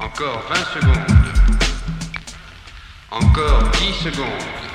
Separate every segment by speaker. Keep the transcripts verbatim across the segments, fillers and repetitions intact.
Speaker 1: Encore vingt secondes. Encore dix secondes.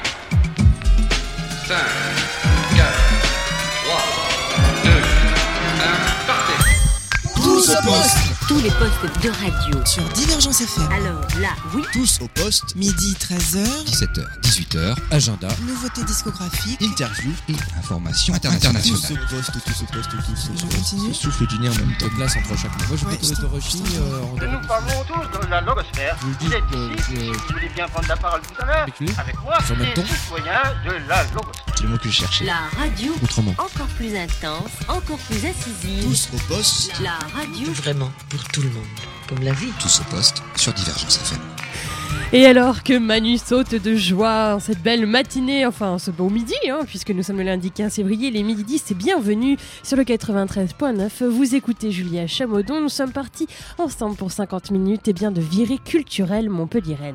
Speaker 1: cinq, quatre, trois, deux, un, partez.
Speaker 2: Tous au poste.
Speaker 3: Tous les postes de radio
Speaker 2: sur Divergence F M.
Speaker 3: Alors là, oui.
Speaker 4: Tous au poste.
Speaker 2: Midi treize heures.
Speaker 4: dix-sept heures, dix-huit heures. Agenda.
Speaker 2: Nouveautés discographiques.
Speaker 4: Interview et information internationale.
Speaker 5: Tous au poste, tous au poste, tous au
Speaker 2: Je
Speaker 5: poste.
Speaker 2: continue.
Speaker 5: Souffle du nez en même temps.
Speaker 4: De place entre chaque mot. Moi, je
Speaker 2: Ouais,
Speaker 4: vais
Speaker 2: stop,
Speaker 4: te Roshi.
Speaker 2: stop.
Speaker 4: Euh, en
Speaker 6: Nous parlons tous de la logosphère.
Speaker 4: Vous le
Speaker 6: Vous
Speaker 4: dites,
Speaker 6: êtes
Speaker 4: euh,
Speaker 6: ici,
Speaker 4: euh,
Speaker 6: vous voulez bien prendre la parole tout à l'heure,
Speaker 4: avec lui
Speaker 6: avec moi,
Speaker 4: Sur le même
Speaker 6: des
Speaker 4: ton
Speaker 6: citoyens de la logosphère.
Speaker 5: C'est le mot que je cherchais.
Speaker 3: La radio,
Speaker 4: autrement.
Speaker 3: encore plus intense, encore plus incisive.
Speaker 5: Tous au poste.
Speaker 3: La radio,
Speaker 7: Vraiment, pour tout le monde. Comme la vie.
Speaker 4: Tous au poste sur Divergence F M.
Speaker 8: Et alors que Manu saute de joie en cette belle matinée, enfin ce beau midi, hein, puisque nous sommes le lundi quinze février, les midi dix, c'est bienvenue sur le quatre-vingt-treize point neuf. Vous écoutez Julia Chamoudon, nous sommes partis ensemble pour cinquante minutes et bien de virée culturelle montpelliéraine.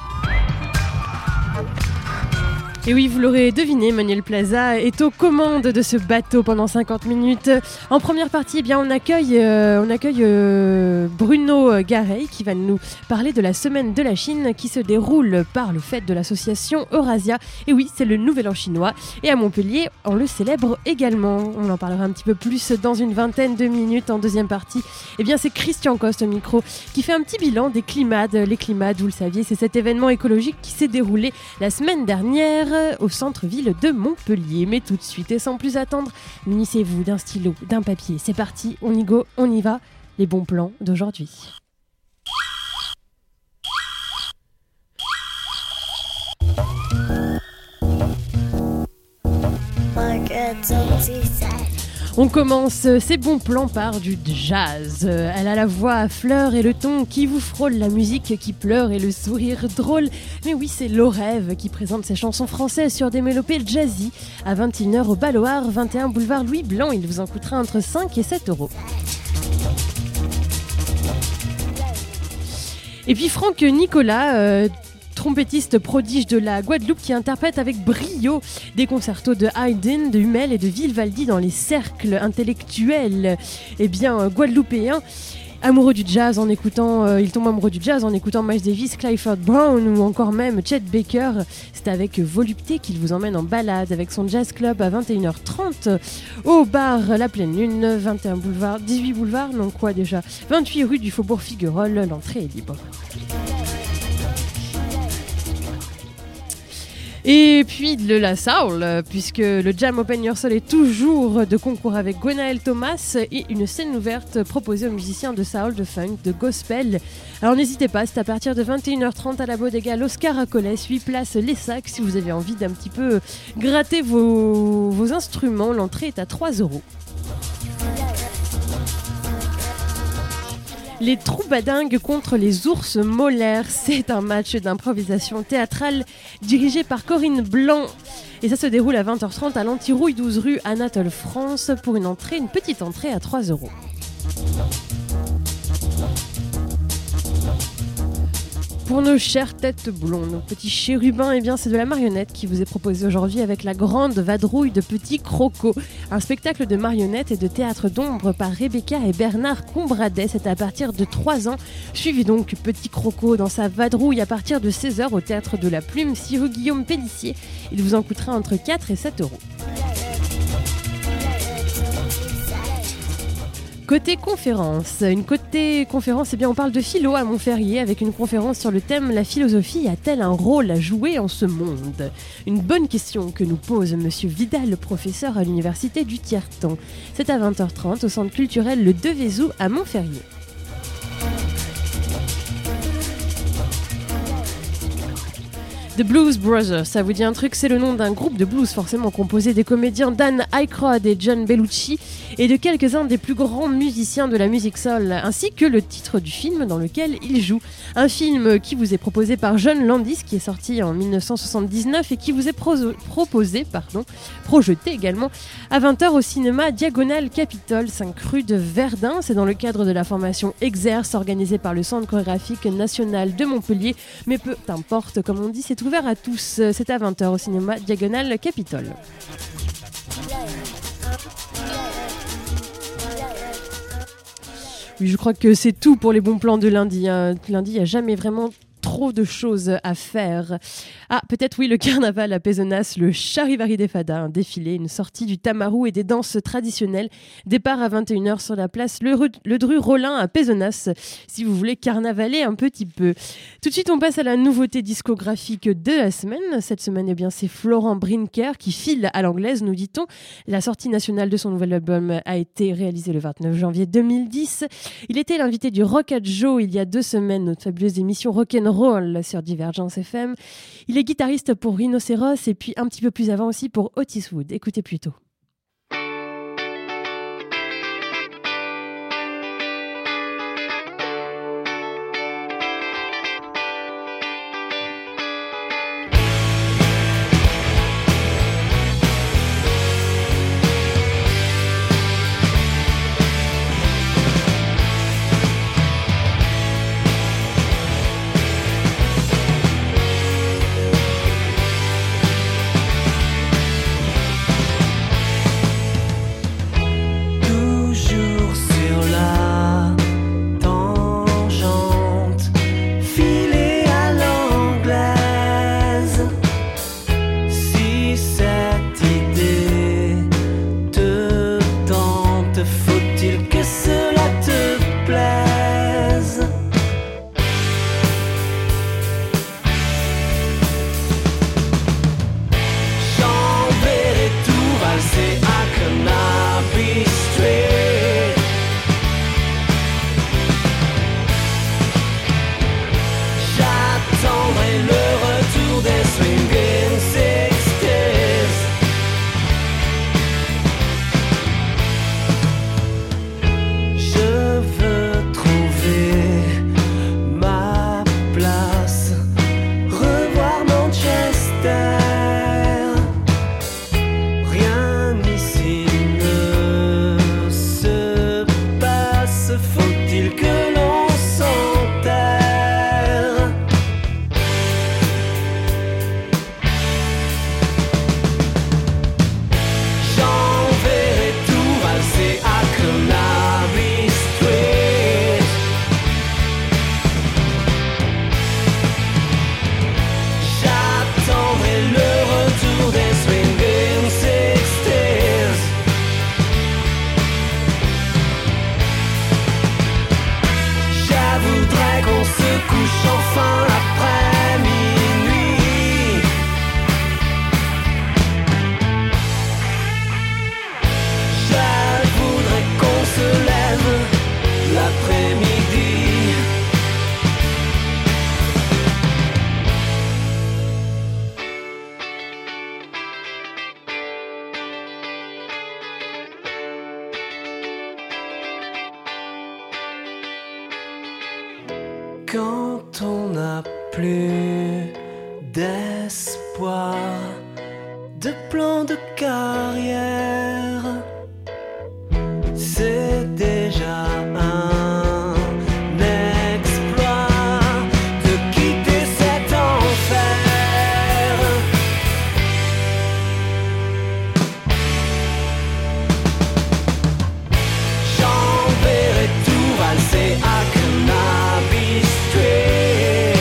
Speaker 8: Et oui, vous l'aurez deviné, Manuel Plaza est aux commandes de ce bateau pendant cinquante minutes. En première partie, eh bien, on accueille, euh, on accueille euh, Bruno Gareil qui va nous parler de la semaine de la Chine qui se déroule par le fait de l'association Eurasia. Et oui, c'est le nouvel an chinois. Et à Montpellier, on le célèbre également. On en parlera un petit peu plus dans une vingtaine de minutes en deuxième partie. Eh bien, c'est Christian Coste au micro qui fait un petit bilan des climades. Les climades, vous le saviez, c'est cet événement écologique qui s'est déroulé la semaine dernière au centre-ville de Montpellier. Mais tout de suite et sans plus attendre, munissez-vous d'un stylo, d'un papier. C'est parti, on y go, on y va. Les bons plans d'aujourd'hui. On commence ces bons plans par du jazz. Elle a la voix à fleurs et le ton qui vous frôle, la musique qui pleure et le sourire drôle. Mais oui, c'est Lorève qui présente ses chansons françaises sur des mélopées jazzy à vingt et une heures au Balloir, vingt et un boulevard Louis Blanc. Il vous en coûtera entre cinq et sept euros. Et puis Franck Nicolas, euh, trompettiste prodige de la Guadeloupe qui interprète avec brio des concertos de Haydn, de Hummel et de Vivaldi dans les cercles intellectuels eh bien, euh, guadeloupéens. Amoureux du jazz en écoutant, euh, il tombe amoureux du jazz en écoutant Miles Davis, Clifford Brown ou encore même Chet Baker. C'est avec volupté qu'il vous emmène en balade avec son jazz club à vingt et une heures trente au bar La Pleine Lune, vingt et un boulevard, dix-huit boulevard, non quoi déjà, vingt-huit rue du Faubourg Figuerolles. L'entrée est libre. Et puis de la soul, puisque le Jam Open Your Soul est toujours de concours avec Gwenaël Thomas et une scène ouverte proposée aux musiciens de soul, de funk, de gospel. Alors n'hésitez pas, c'est à partir de vingt et une heures trente à la Bodega Los Caracoles, huit places Les Sacs, si vous avez envie d'un petit peu gratter vos, vos instruments. L'entrée est à trois euros. Les Troubadingues contre les ours molaires, c'est un match d'improvisation théâtrale dirigé par Corinne Blanc. Et ça se déroule à vingt heures trente à l'Antirouille, douze rue Anatole France, pour une entrée, une petite entrée à trois euros. Pour nos chères têtes blondes, nos petits chérubins, eh bien c'est de la marionnette qui vous est proposée aujourd'hui avec la grande vadrouille de Petit Croco. Un spectacle de marionnettes et de théâtre d'ombre par Rebecca et Bernard Combradet. C'est à partir de trois ans. Suivez donc Petit Croco dans sa vadrouille à partir de seize heures au Théâtre de la Plume, six rue Guillaume Pélissier. Il vous en coûtera entre quatre et sept euros. Côté conférence, une côté conférence, eh bien on parle de philo à Montferrier avec une conférence sur le thème « La philosophie a-t-elle un rôle à jouer en ce monde ?» Une bonne question que nous pose Monsieur Vidal, professeur à l'université du Tiers-Temps. C'est à vingt heures trente au centre culturel Le Devezou à Montferrier. The Blues Brothers, ça vous dit un truc, c'est le nom d'un groupe de blues forcément composé des comédiens Dan Aykroyd et John Belushi et de quelques-uns des plus grands musiciens de la musique soul, ainsi que le titre du film dans lequel ils jouent. Un film qui vous est proposé par John Landis, qui est sorti en dix-neuf cent soixante-dix-neuf et qui vous est pro- proposé, pardon, projeté également à vingt heures au cinéma Diagonale Capitole, cinq rue de Verdun. C'est dans le cadre de la formation Exerce organisée par le Centre chorégraphique national de Montpellier, mais peu importe, comme on dit, c'est ouvert à tous. C'est à vingt heures au cinéma Diagonale Capitole. Oui, je crois que c'est tout pour les bons plans de lundi. hein. Lundi, il n'y a jamais vraiment trop de choses à faire. Ah, peut-être oui, le carnaval à Pézenas, le Charivari des Fadas, un défilé, une sortie du tamarou et des danses traditionnelles. Départ à vingt et une heures sur la place Le, Ru- le Dru Rollin à Pézenas, si vous voulez carnavaler un petit peu. Tout de suite, on passe à la nouveauté discographique de la semaine. Cette semaine, eh bien, c'est Florent Brinker qui file à l'anglaise, nous dit-on. La sortie nationale de son nouvel album a été réalisée le vingt-neuf janvier deux mille dix. Il était l'invité du Rock at Joe il y a deux semaines, notre fabuleuse émission Rock'n'Roll sur Divergence F M. Il est guitariste pour Rhinocéros et puis un petit peu plus avant aussi pour Otis Wood. Écoutez plutôt.
Speaker 9: Quand on n'a plus d'espoir, de plan de carrière, c'est déjà un exploit de quitter cet enfer. J'enverrai tout valser à Cannabis Street.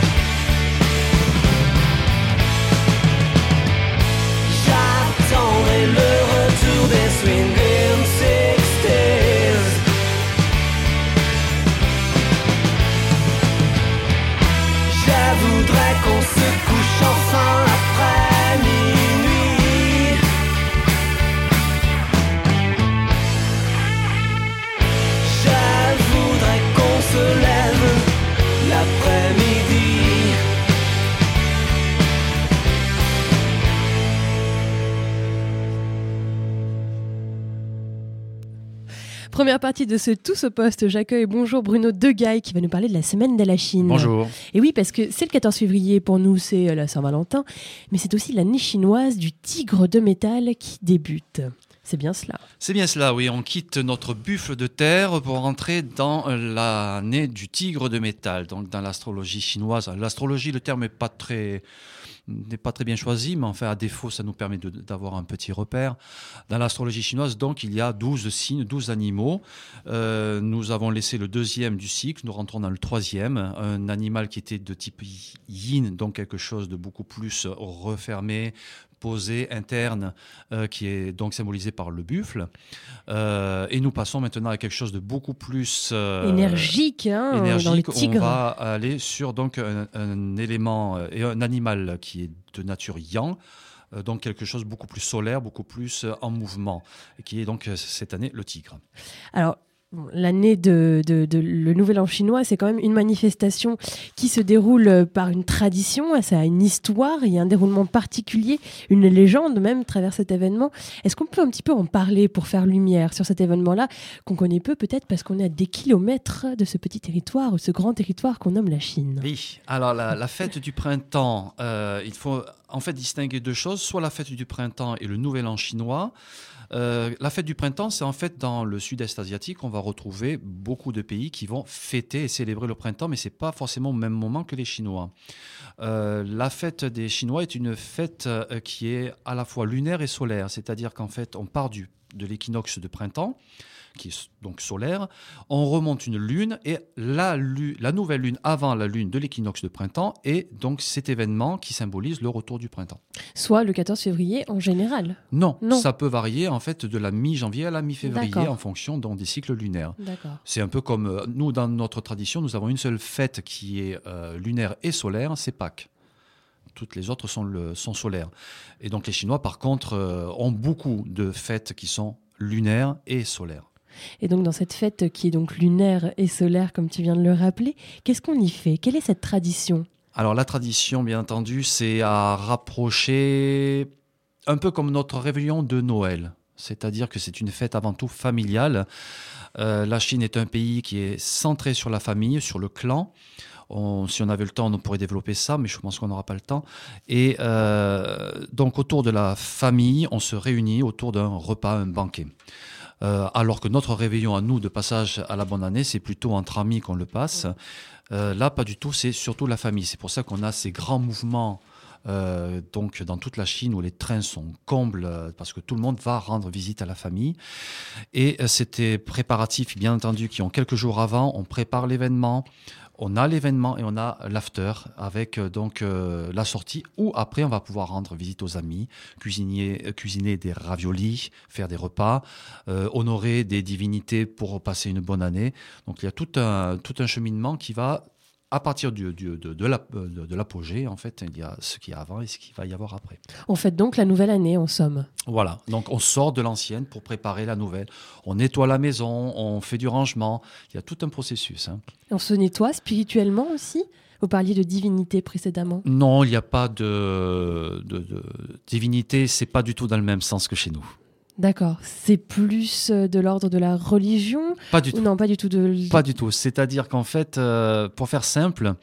Speaker 9: J'attendrai le retour des swinging sixties. Je voudrais qu'on se couche enfin après minuit. Je voudrais qu'on se lève l'après-midi.
Speaker 8: Première partie de ce Tous au poste, j'accueille bonjour Bruno Degaille qui va nous parler de la semaine de la Chine.
Speaker 10: Bonjour.
Speaker 8: Et oui, parce que c'est le quatorze février, pour nous c'est la Saint-Valentin, mais c'est aussi l'année chinoise du tigre de métal qui débute. C'est bien cela.
Speaker 10: C'est bien cela, oui. On quitte notre buffle de terre pour rentrer dans l'année du tigre de métal, donc dans l'astrologie chinoise. L'astrologie, le terme n'est pas très, n'est pas très bien choisi, mais enfin, à défaut, ça nous permet de, d'avoir un petit repère. Dans l'astrologie chinoise, donc, il y a douze signes, douze animaux. Euh, nous avons laissé le deuxième du cycle, nous rentrons dans le troisième, un animal qui était de type yin, donc quelque chose de beaucoup plus refermé, posé, interne, euh, qui est donc symbolisé par le buffle. Euh, et nous passons maintenant à quelque chose de beaucoup plus euh,
Speaker 8: énergique, hein,
Speaker 10: énergique.
Speaker 8: Dans les tigres.
Speaker 10: On va aller sur donc un, un élément euh, et un animal qui est de nature yang, euh, donc quelque chose de beaucoup plus solaire, beaucoup plus euh, en mouvement, et qui est donc euh, cette année le tigre.
Speaker 8: Alors, bon, l'année de, de, de le Nouvel An chinois, c'est quand même une manifestation qui se déroule par une tradition, ça a une histoire, il y a un déroulement particulier, une légende même travers cet événement. Est-ce qu'on peut un petit peu en parler pour faire lumière sur cet événement-là, qu'on connaît peu peut-être parce qu'on est à des kilomètres de ce petit territoire, ou ce grand territoire qu'on nomme la Chine?
Speaker 10: Oui, alors la, la fête du printemps, euh, il faut en fait distinguer deux choses, soit la fête du printemps et le Nouvel An chinois. Euh, la fête du printemps, c'est en fait dans le sud-est asiatique, on va retrouver beaucoup de pays qui vont fêter et célébrer le printemps, mais ce n'est pas forcément au même moment que les Chinois. Euh, la fête des Chinois est une fête euh, qui est à la fois lunaire et solaire, c'est-à-dire qu'en fait, on part du, de l'équinoxe de printemps, qui est donc solaire, on remonte une lune et la, lu- la nouvelle lune avant la lune de l'équinoxe de printemps est donc cet événement qui symbolise le retour du printemps.
Speaker 8: Soit le quatorze février en général?
Speaker 10: Non,
Speaker 8: Non.
Speaker 10: ça peut varier en fait de la mi-janvier à la mi-février
Speaker 8: D'accord.
Speaker 10: en fonction donc, des cycles lunaires.
Speaker 8: D'accord.
Speaker 10: C'est un peu comme euh, nous dans notre tradition, nous avons une seule fête qui est euh, lunaire et solaire, c'est Pâques. Toutes les autres sont, le, sont solaires. Et donc les Chinois par contre euh, ont beaucoup de fêtes qui sont lunaires et solaires.
Speaker 8: Et donc dans cette fête qui est donc lunaire et solaire, comme tu viens de le rappeler, qu'est-ce qu'on y fait? Quelle est cette tradition?
Speaker 10: Alors la tradition, bien entendu, c'est à rapprocher un peu comme notre réveillon de Noël. C'est-à-dire que c'est une fête avant tout familiale. Euh, la Chine est un pays qui est centré sur la famille, sur le clan. On, si on avait le temps, on pourrait développer ça, mais je pense qu'on n'aura pas le temps. Et euh, donc autour de la famille, on se réunit autour d'un repas, un banquet. Euh, alors que notre réveillon à nous de passage à la bonne année, c'est plutôt entre amis qu'on le passe. Euh, là, pas du tout, c'est surtout la famille. C'est pour ça qu'on a ces grands mouvements euh, donc dans toute la Chine où les trains sont combles euh, parce que tout le monde va rendre visite à la famille. Et euh, c'était préparatifs, bien entendu, qui ont quelques jours avant, on prépare l'événement. On a l'événement et on a l'after avec euh, donc euh, la sortie où après on va pouvoir rendre visite aux amis, cuisiner, euh, cuisiner des raviolis, faire des repas, euh, honorer des divinités pour passer une bonne année. Donc il y a tout un, tout un cheminement qui va à partir du, du, de, de, la, de, de l'apogée. En fait, il y a ce qu'il y a avant et ce qu'il va y avoir après.
Speaker 8: On fête donc la nouvelle année en somme.
Speaker 10: Voilà, donc on sort de l'ancienne pour préparer la nouvelle. On nettoie la maison, on fait du rangement. Il y a tout un processus. Hein.
Speaker 8: On se nettoie spirituellement aussi? Vous parliez de divinité précédemment.
Speaker 10: Non, il n'y a pas de, de, de divinité. C'est pas du tout dans le même sens que chez nous.
Speaker 8: D'accord. C'est plus de l'ordre de la religion?
Speaker 10: Pas du tout.
Speaker 8: Non, pas du tout. De...
Speaker 10: Pas du tout. C'est-à-dire qu'en fait, euh, pour faire simple,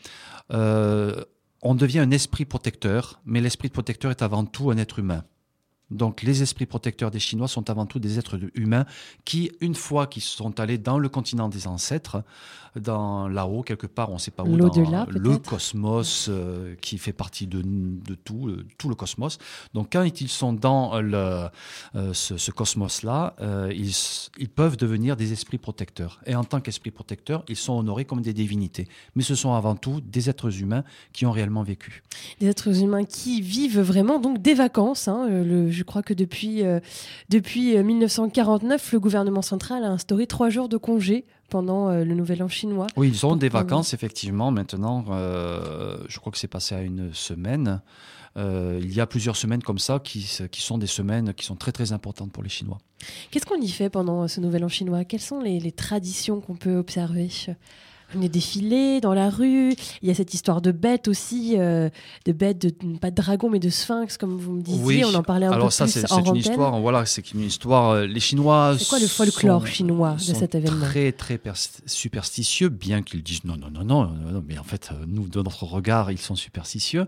Speaker 10: euh, on devient un esprit protecteur, mais l'esprit protecteur est avant tout un être humain. Donc les esprits protecteurs des Chinois sont avant tout des êtres humains qui, une fois qu'ils sont allés dans le continent des ancêtres, dans là-haut, quelque part, on ne sait pas où,
Speaker 8: l'au-delà,
Speaker 10: dans le cosmos euh, qui fait partie de, de tout, euh, tout le cosmos. Donc quand ils sont dans le, euh, ce, ce cosmos-là, euh, ils, ils peuvent devenir des esprits protecteurs. Et en tant qu'esprits protecteurs, ils sont honorés comme des divinités. Mais ce sont avant tout des êtres humains qui ont réellement vécu.
Speaker 8: Des êtres humains qui vivent vraiment donc des vacances. Hein. Le, je crois que depuis, euh, depuis dix-neuf cent quarante-neuf, le gouvernement central a instauré trois jours de congé pendant euh, le Nouvel An chinois.
Speaker 10: Oui, ils ont des vacances, effectivement. Maintenant, euh, je crois que c'est passé à une semaine. Euh, il y a plusieurs semaines comme ça qui, qui sont des semaines qui sont très, très importantes pour les Chinois.
Speaker 8: Qu'est-ce qu'on y fait pendant ce Nouvel An chinois? Quelles sont les, les traditions qu'on peut observer? On est défilé dans la rue. Il y a cette histoire de bêtes aussi, euh, de bêtes, de, pas de dragons, mais de sphinx, comme vous me disiez.
Speaker 10: Oui.
Speaker 8: On en parlait un
Speaker 10: Alors
Speaker 8: peu
Speaker 10: ça,
Speaker 8: plus
Speaker 10: c'est,
Speaker 8: en
Speaker 10: c'est une
Speaker 8: antenne.
Speaker 10: histoire. Voilà, c'est une histoire. Les Chinois.
Speaker 8: C'est quoi le folklore
Speaker 10: sont,
Speaker 8: chinois de
Speaker 10: sont
Speaker 8: cet événement?
Speaker 10: Très, très pers- superstitieux, bien qu'ils disent non, non, non, non, non, mais en fait, nous, de notre regard, ils sont superstitieux.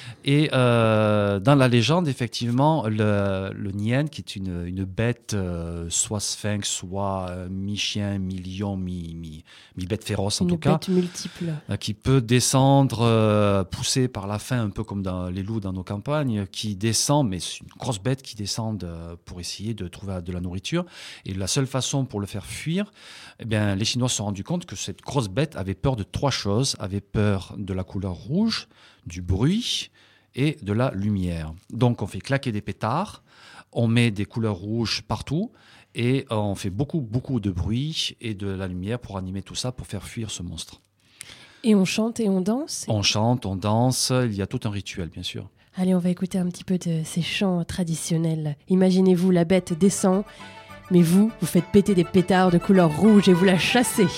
Speaker 10: Et euh, dans la légende, effectivement, le, le Nian, qui est une, une bête, euh, soit sphinx, soit euh, mi-chien, mi-lion, mi, mi, mi-bête féroce, en
Speaker 8: une
Speaker 10: tout cas,
Speaker 8: bête multiple.
Speaker 10: euh, qui peut descendre, euh, poussé par la faim, un peu comme dans les loups dans nos campagnes, qui descend, mais c'est une grosse bête qui descend euh, pour essayer de trouver de la nourriture. Et la seule façon pour le faire fuir, eh bien, les Chinois se sont rendus compte que cette grosse bête avait peur de trois choses, avait peur de la couleur rouge, du bruit et de la lumière. Donc on fait claquer des pétards, on met des couleurs rouges partout et on fait beaucoup, beaucoup de bruit et de la lumière pour animer tout ça, pour faire fuir ce monstre.
Speaker 8: Et on chante et on danse.
Speaker 10: On chante, on danse, il y a tout un rituel, bien sûr.
Speaker 8: Allez, on va écouter un petit peu de ces chants traditionnels. Imaginez-vous, la bête descend, mais vous, vous faites péter des pétards de couleur rouge et vous la chassez.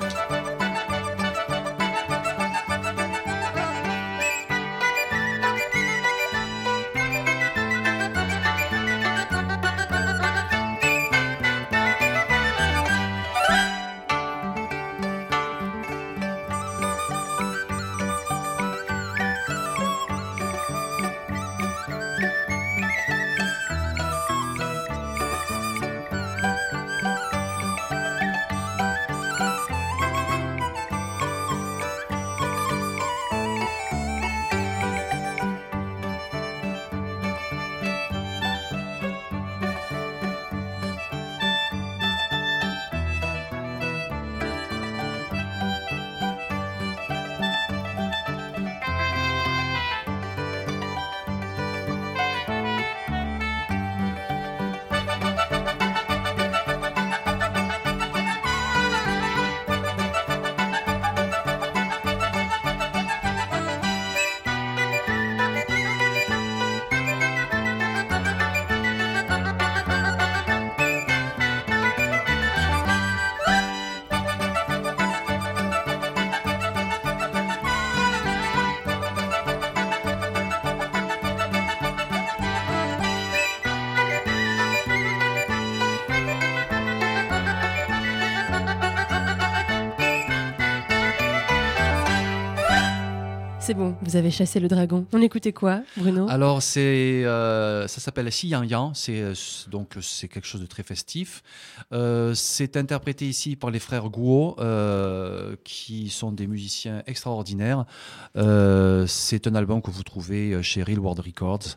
Speaker 8: C'est bon, vous avez chassé le dragon. On écoutait quoi, Bruno ?
Speaker 10: Alors, c'est, euh, ça s'appelle Xi Yang Yang, c'est, euh, donc c'est quelque chose de très festif. Euh, c'est interprété ici par les frères Guo, euh, qui sont des musiciens extraordinaires. Euh, c'est un album que vous trouvez chez Real World Records.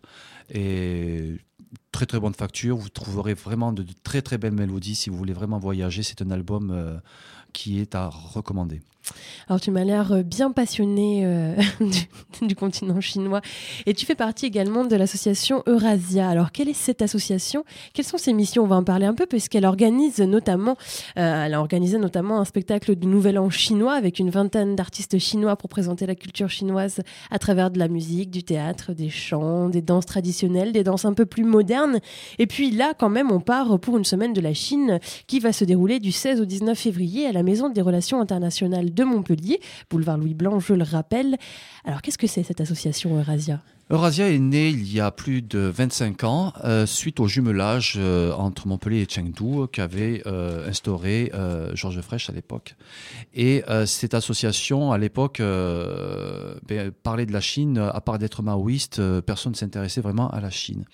Speaker 10: Et très très bonne facture, vous trouverez vraiment de, de très très belles mélodies si vous voulez vraiment voyager. C'est un album euh, qui est à recommander.
Speaker 8: Alors tu m'as l'air bien passionné euh, du, du continent chinois et tu fais partie également de l'association Eurasia. Alors quelle est cette association ? Quelles sont ses missions ? On va en parler un peu puisqu'elle organise notamment, euh, elle a organisé notamment un spectacle du Nouvel An chinois avec une vingtaine d'artistes chinois pour présenter la culture chinoise à travers de la musique, du théâtre, des chants, des danses traditionnelles, des danses un peu plus modernes. Et puis là quand même on part pour une semaine de la Chine qui va se dérouler du seize au dix-neuf février à la Maison des Relations Internationales de Montpellier, boulevard Louis Blanc, je le rappelle. Alors, qu'est-ce que c'est cette association Eurasia ?
Speaker 10: Eurasia est née il y a plus de vingt-cinq ans, euh, suite au jumelage euh, entre Montpellier et Chengdu qu'avait euh, instauré euh, Georges Frêche à l'époque. Et euh, cette association, à l'époque, euh, ben, parlait de la Chine, à part d'être maoïste, euh, personne ne s'intéressait vraiment à la Chine.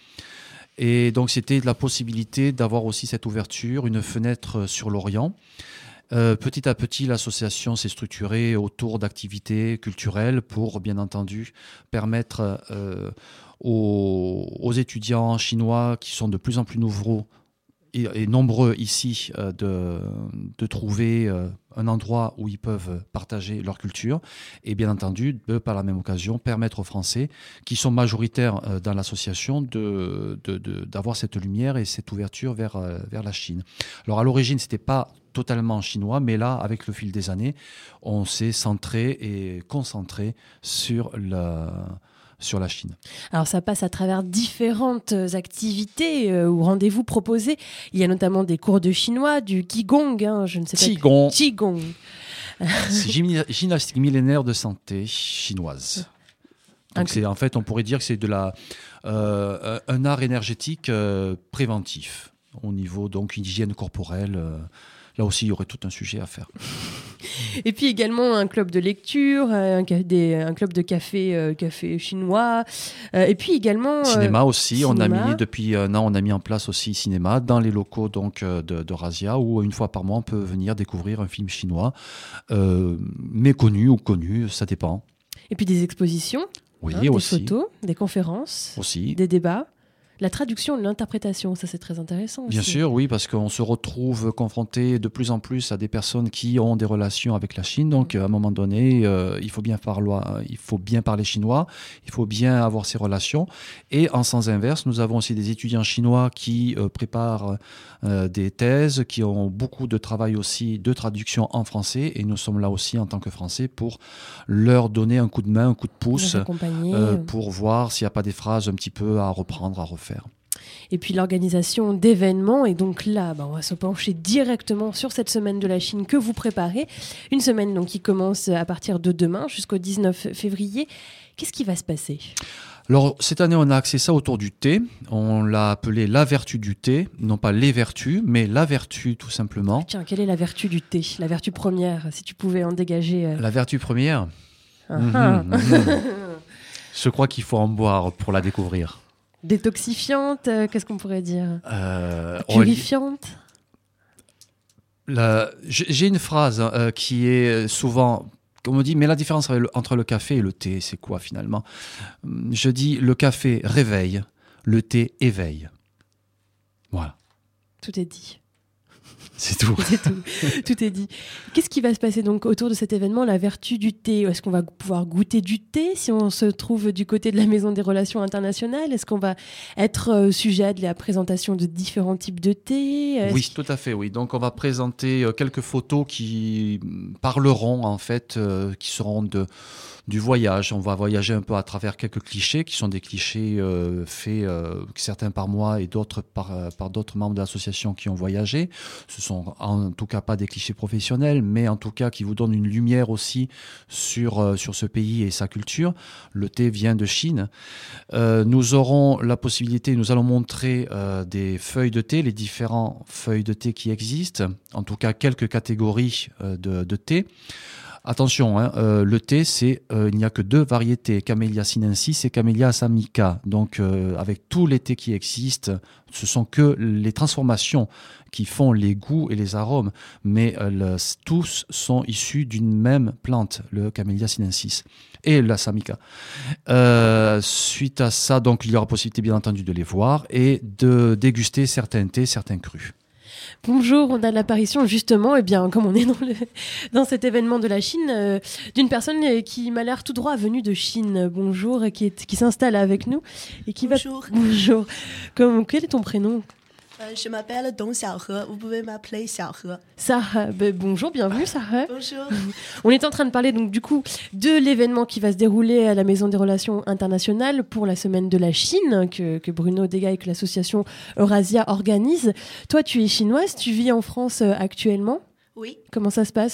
Speaker 10: Et donc, c'était la possibilité d'avoir aussi cette ouverture, une fenêtre sur l'Orient. Euh, petit à petit, l'association s'est structurée autour d'activités culturelles pour, bien entendu, permettre euh, aux, aux étudiants chinois qui sont de plus en plus nouveaux et, et nombreux ici euh, de, de trouver euh, un endroit où ils peuvent partager leur culture et, bien entendu, de, par la même occasion, permettre aux Français qui sont majoritaires euh, dans l'association de, de, de, d'avoir cette lumière et cette ouverture vers, euh, vers la Chine. Alors, à l'origine, ce n'était pas totalement chinois, mais là, avec le fil des années, on s'est centré et concentré sur la, sur la Chine.
Speaker 8: Alors ça passe à travers différentes activités euh, ou rendez-vous proposés. Il y a notamment des cours de chinois, du Qigong, hein, je ne sais pas.
Speaker 10: Qigong.
Speaker 8: Qigong.
Speaker 10: C'est gymnastique millénaire de santé chinoise. Donc c'est, en fait, on pourrait dire que c'est de la, euh, un art énergétique euh, préventif au niveau donc une hygiène corporelle. Euh, Là aussi, il y aurait tout un sujet à faire.
Speaker 8: Et puis également un club de lecture, un, ca- des- un club de café, euh, café chinois. Euh, et puis également... euh,
Speaker 10: Cinéma aussi, on a
Speaker 8: cinéma.
Speaker 10: mis depuis un an, on a mis en place aussi cinéma dans les locaux donc euh, de, de Razia où une fois par mois on peut venir découvrir un film chinois, euh, méconnu ou connu, ça dépend.
Speaker 8: Et puis des expositions,
Speaker 10: Oui,
Speaker 8: hein, des
Speaker 10: aussi.
Speaker 8: photos, des conférences,
Speaker 10: Aussi.
Speaker 8: des débats. La traduction, l'interprétation, ça c'est très intéressant
Speaker 10: Bien
Speaker 8: aussi.
Speaker 10: sûr, oui, parce qu'on se retrouve confronté de plus en plus à des personnes qui ont des relations avec la Chine. Donc, à un moment donné, euh, il faut bien parler, il faut bien parler chinois, il faut bien avoir ces relations. Et en sens inverse, nous avons aussi des étudiants chinois qui euh, préparent euh, des thèses, qui ont beaucoup de travail aussi de traduction en français. Et nous sommes là aussi en tant que Français pour leur donner un coup de main, un coup de pouce,
Speaker 8: Les accompagner.
Speaker 10: euh, pour voir s'il n'y a pas des phrases un petit peu à reprendre, à refaire.
Speaker 8: Et puis l'organisation d'événements. Et donc là, bah, on va se pencher directement sur cette semaine de la Chine que vous préparez. Une semaine donc, qui commence à partir de demain jusqu'au dix-neuf février. Qu'est-ce qui va se passer ?
Speaker 10: Alors, cette année, on a axé ça autour du thé. On l'a appelé la vertu du thé. Non pas les vertus, mais la vertu, tout simplement.
Speaker 8: Tiens, quelle est la vertu du thé ? La vertu première, si tu pouvais en dégager. euh.
Speaker 10: La vertu première
Speaker 8: Ah,
Speaker 10: Mhm,
Speaker 8: ah.
Speaker 10: mhm. Je crois qu'il faut en boire pour la découvrir.
Speaker 8: Détoxifiante, euh, qu'est-ce qu'on pourrait dire ?
Speaker 10: Euh,
Speaker 8: Purifiante ?
Speaker 10: la- J'ai j'ai une phrase hein, euh, qui est souvent... On me dit, mais la différence avec le- entre le café et le thé, c'est quoi finalement ? Je dis, le café réveille, le thé éveille. Voilà,
Speaker 8: Tout est dit.
Speaker 10: c'est tout.
Speaker 8: C'est tout. Tout est dit. Qu'est-ce qui va se passer donc autour de cet événement, la vertu du thé ? Est-ce qu'on va pouvoir goûter du thé si on se trouve du côté de la Maison des Relations Internationales ? Est-ce qu'on va être euh, sujet à de la présentation de différents types de thé ? Est-ce
Speaker 10: Oui, tout à fait, oui. Donc, on va présenter euh, quelques photos qui mm, parleront, en fait, euh, qui seront de, du voyage. On va voyager un peu à travers quelques clichés, qui sont des clichés euh, faits, euh, certains par moi et d'autres par, euh, par d'autres membres de l'association qui ont voyagé. Ce sont en tout cas pas des clichés professionnels, mais en tout cas qui vous donnent une lumière aussi sur, euh, sur ce pays et sa culture. Le thé vient de Chine. Euh, nous aurons la possibilité, nous allons montrer euh, des feuilles de thé, les différentes feuilles de thé qui existent, en tout cas quelques catégories euh, de, de thé. Attention, hein, euh, le thé, c'est, euh, il n'y a que deux variétés, Camellia sinensis et Camellia assamica. Donc, euh, avec tous les thés qui existent, ce sont que les transformations qui font les goûts et les arômes, mais euh, le- tous sont issus d'une même plante, le Camellia sinensis et l'assamica. Euh, suite à ça, donc, il y aura possibilité, bien entendu, de les voir et de déguster certains thés, certains crus.
Speaker 8: Bonjour, on a l'apparition justement, et bien comme on est dans, le, dans cet événement de la Chine, euh, d'une personne euh, qui m'a l'air tout droit venue de Chine. Bonjour, et qui, est, qui s'installe avec nous et qui
Speaker 11: Bonjour.
Speaker 8: va. Bonjour. Comme, quel est ton prénom ?
Speaker 11: Euh, je m'appelle Dong Xiaohe, vous pouvez m'appeler Xiaohe.
Speaker 8: Sarah. Ben, bonjour, bienvenue Sarah.
Speaker 11: Bonjour.
Speaker 8: On est en train de parler donc du coup de l'événement qui va se dérouler à la Maison des Relations Internationales pour la semaine de la Chine que, que Bruno Degas et que l'association Eurasia organise. Toi, tu es chinoise, tu vis en France euh, actuellement.
Speaker 11: Oui.
Speaker 8: Comment ça se passe ?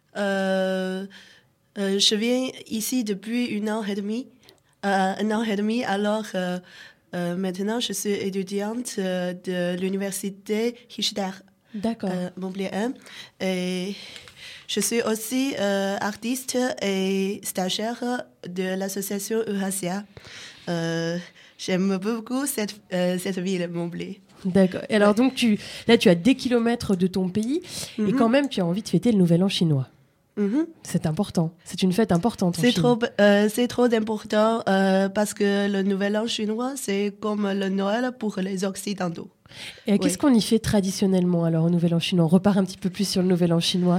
Speaker 11: Euh, euh, je viens ici depuis une an et demi. Euh, un an et demi, alors euh, euh, maintenant je suis étudiante euh, de l'université Hishida.
Speaker 8: D'accord.
Speaker 11: Euh, Montpellier un. Et je suis aussi euh, artiste et stagiaire de l'association Eurasia. Euh, J'aime beaucoup cette, euh, cette ville, Montpellier.
Speaker 8: D'accord. Et alors donc tu, là tu as des kilomètres de ton pays et
Speaker 11: Mhm.
Speaker 8: quand même tu as envie de fêter le Nouvel An chinois.
Speaker 11: Mhm.
Speaker 8: C'est important. C'est une fête importante. en
Speaker 11: C'est
Speaker 8: Chine.
Speaker 11: trop, euh, c'est trop important euh, parce que le Nouvel An chinois, c'est comme le Noël pour les Occidentaux.
Speaker 8: Et qu'est-ce
Speaker 11: Oui.
Speaker 8: qu'on y fait traditionnellement alors au Nouvel An chinois ? On repart un petit peu plus sur le Nouvel An chinois,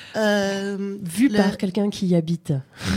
Speaker 11: Euh,
Speaker 8: vu
Speaker 11: le,
Speaker 8: par quelqu'un qui y habite.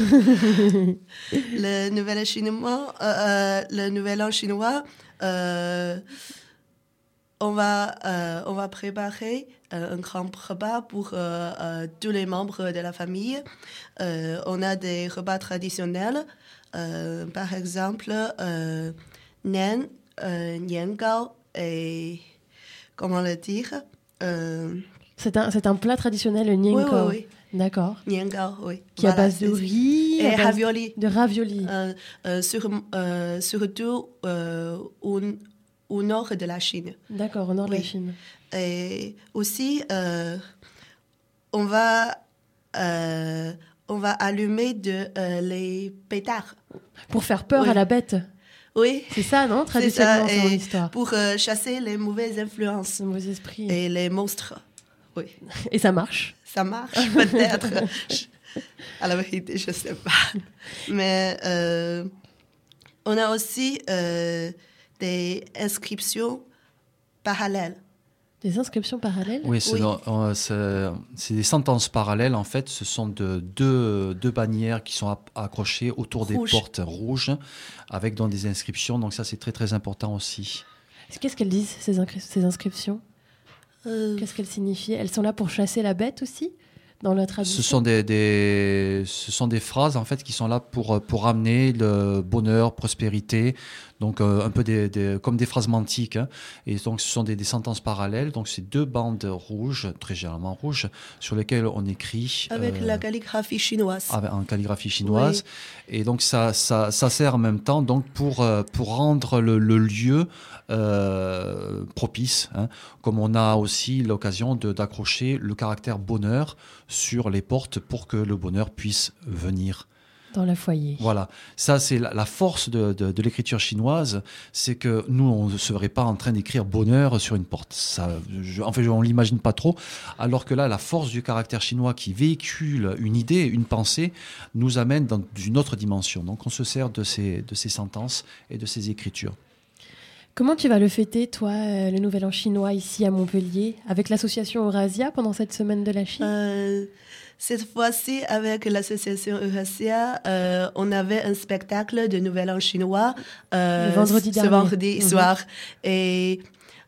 Speaker 11: le Nouvel An chinois, euh, le Nouvel An chinois, euh, on va, euh, on va préparer euh, un grand repas pour euh, euh, tous les membres de la famille. Euh, on a des repas traditionnels, euh, par exemple, euh, Nen, euh, Niangao et comment le dire euh,
Speaker 8: C'est un, c'est un plat traditionnel, le
Speaker 11: Oui,
Speaker 8: niangao.
Speaker 11: oui, oui.
Speaker 8: D'accord.
Speaker 11: Niangao, oui.
Speaker 8: Qui est à
Speaker 11: Voilà,
Speaker 8: base de
Speaker 11: c'est-
Speaker 8: riz,
Speaker 11: et
Speaker 8: à base
Speaker 11: ravioli.
Speaker 8: de ravioli.
Speaker 11: Euh, euh, sur, euh, surtout euh, au, au nord de la Chine.
Speaker 8: D'accord, au nord de la
Speaker 11: Oui.
Speaker 8: Chine.
Speaker 11: Et aussi, euh, on va euh, on va allumer de, euh, les pétards.
Speaker 8: Pour faire peur
Speaker 11: Oui.
Speaker 8: à la bête.
Speaker 11: Oui.
Speaker 8: C'est ça, non?
Speaker 11: C'est
Speaker 8: Traditionnellement,
Speaker 11: ça,
Speaker 8: c'est mon
Speaker 11: et
Speaker 8: histoire.
Speaker 11: pour euh, chasser les mauvaises influences
Speaker 8: Les mauvais esprits.
Speaker 11: et les monstres. Oui.
Speaker 8: Et ça marche?
Speaker 11: Ça marche peut-être. Je- à la vérité, je ne sais pas. Mais euh, on a aussi euh, des inscriptions parallèles.
Speaker 8: Des inscriptions parallèles?
Speaker 10: Oui, c'est,
Speaker 11: Oui.
Speaker 10: dans- euh, c'est, c'est des sentences parallèles. En fait, ce sont de, deux, deux bannières qui sont app- accrochées autour des
Speaker 11: Rouges.
Speaker 10: portes rouges, avec donc des inscriptions. Donc ça, c'est très très important aussi.
Speaker 8: Qu'est-ce qu'elles disent, ces, inscri- ces inscriptions?
Speaker 11: Euh,
Speaker 8: Qu'est-ce qu'elles signifient? Elles sont là pour chasser la bête aussi? Dans la tradition?
Speaker 10: Ce sont des, des, ce sont des phrases en fait qui sont là pour, pour amener le bonheur, prospérité, donc euh, un peu des, des, comme des phrases mantiques. Hein. Et donc ce sont des, des sentences parallèles. Donc c'est deux bandes rouges, très généralement rouges, sur lesquelles on écrit
Speaker 11: avec
Speaker 10: euh,
Speaker 11: la calligraphie chinoise.
Speaker 10: avec- en calligraphie chinoise. Et donc ça, ça, ça sert en même temps donc pour, euh, pour rendre le, le lieu euh, propice. Hein. Comme on a aussi l'occasion de, d'accrocher le caractère bonheur sur les portes pour que le bonheur puisse venir.
Speaker 8: Dans le foyer.
Speaker 10: Voilà, ça c'est la, la force de, de, de l'écriture chinoise, c'est que nous on ne serait pas en train d'écrire bonheur sur une porte. Ça, je, en fait, on l'imagine pas trop. Alors que là, la force du caractère chinois qui véhicule une idée, une pensée, nous amène dans une autre dimension. Donc on se sert de ces, de ces sentences et de ces écritures.
Speaker 8: Comment tu vas le fêter, toi, euh, le Nouvel An chinois, ici à Montpellier, avec l'association Eurasia pendant cette semaine de la Chine?
Speaker 11: Euh, cette fois-ci, avec l'association Eurasia, euh, on avait un spectacle de Nouvel An chinois euh,
Speaker 8: Le vendredi
Speaker 11: ce
Speaker 8: dernier.
Speaker 11: vendredi
Speaker 8: Mhm.
Speaker 11: soir. Et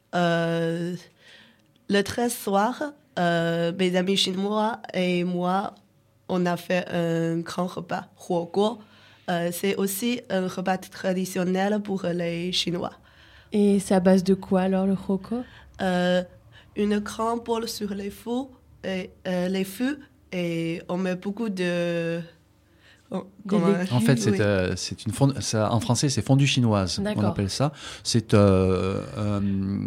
Speaker 11: euh, le treize soir, euh, mes amis chinois et moi, on a fait un grand repas, huo guo. Euh, c'est aussi un repas traditionnel pour les Chinois.
Speaker 8: Et c'est à base de quoi alors le roko?
Speaker 11: Euh, une grande boule sur les feux, et, euh, les feux et on met beaucoup de... oh, comment-
Speaker 10: En fait, c'est,
Speaker 11: Oui.
Speaker 10: euh, c'est une fond- ça, en français, c'est fondue chinoise.
Speaker 8: D'accord.
Speaker 10: On appelle ça. C'est euh, un,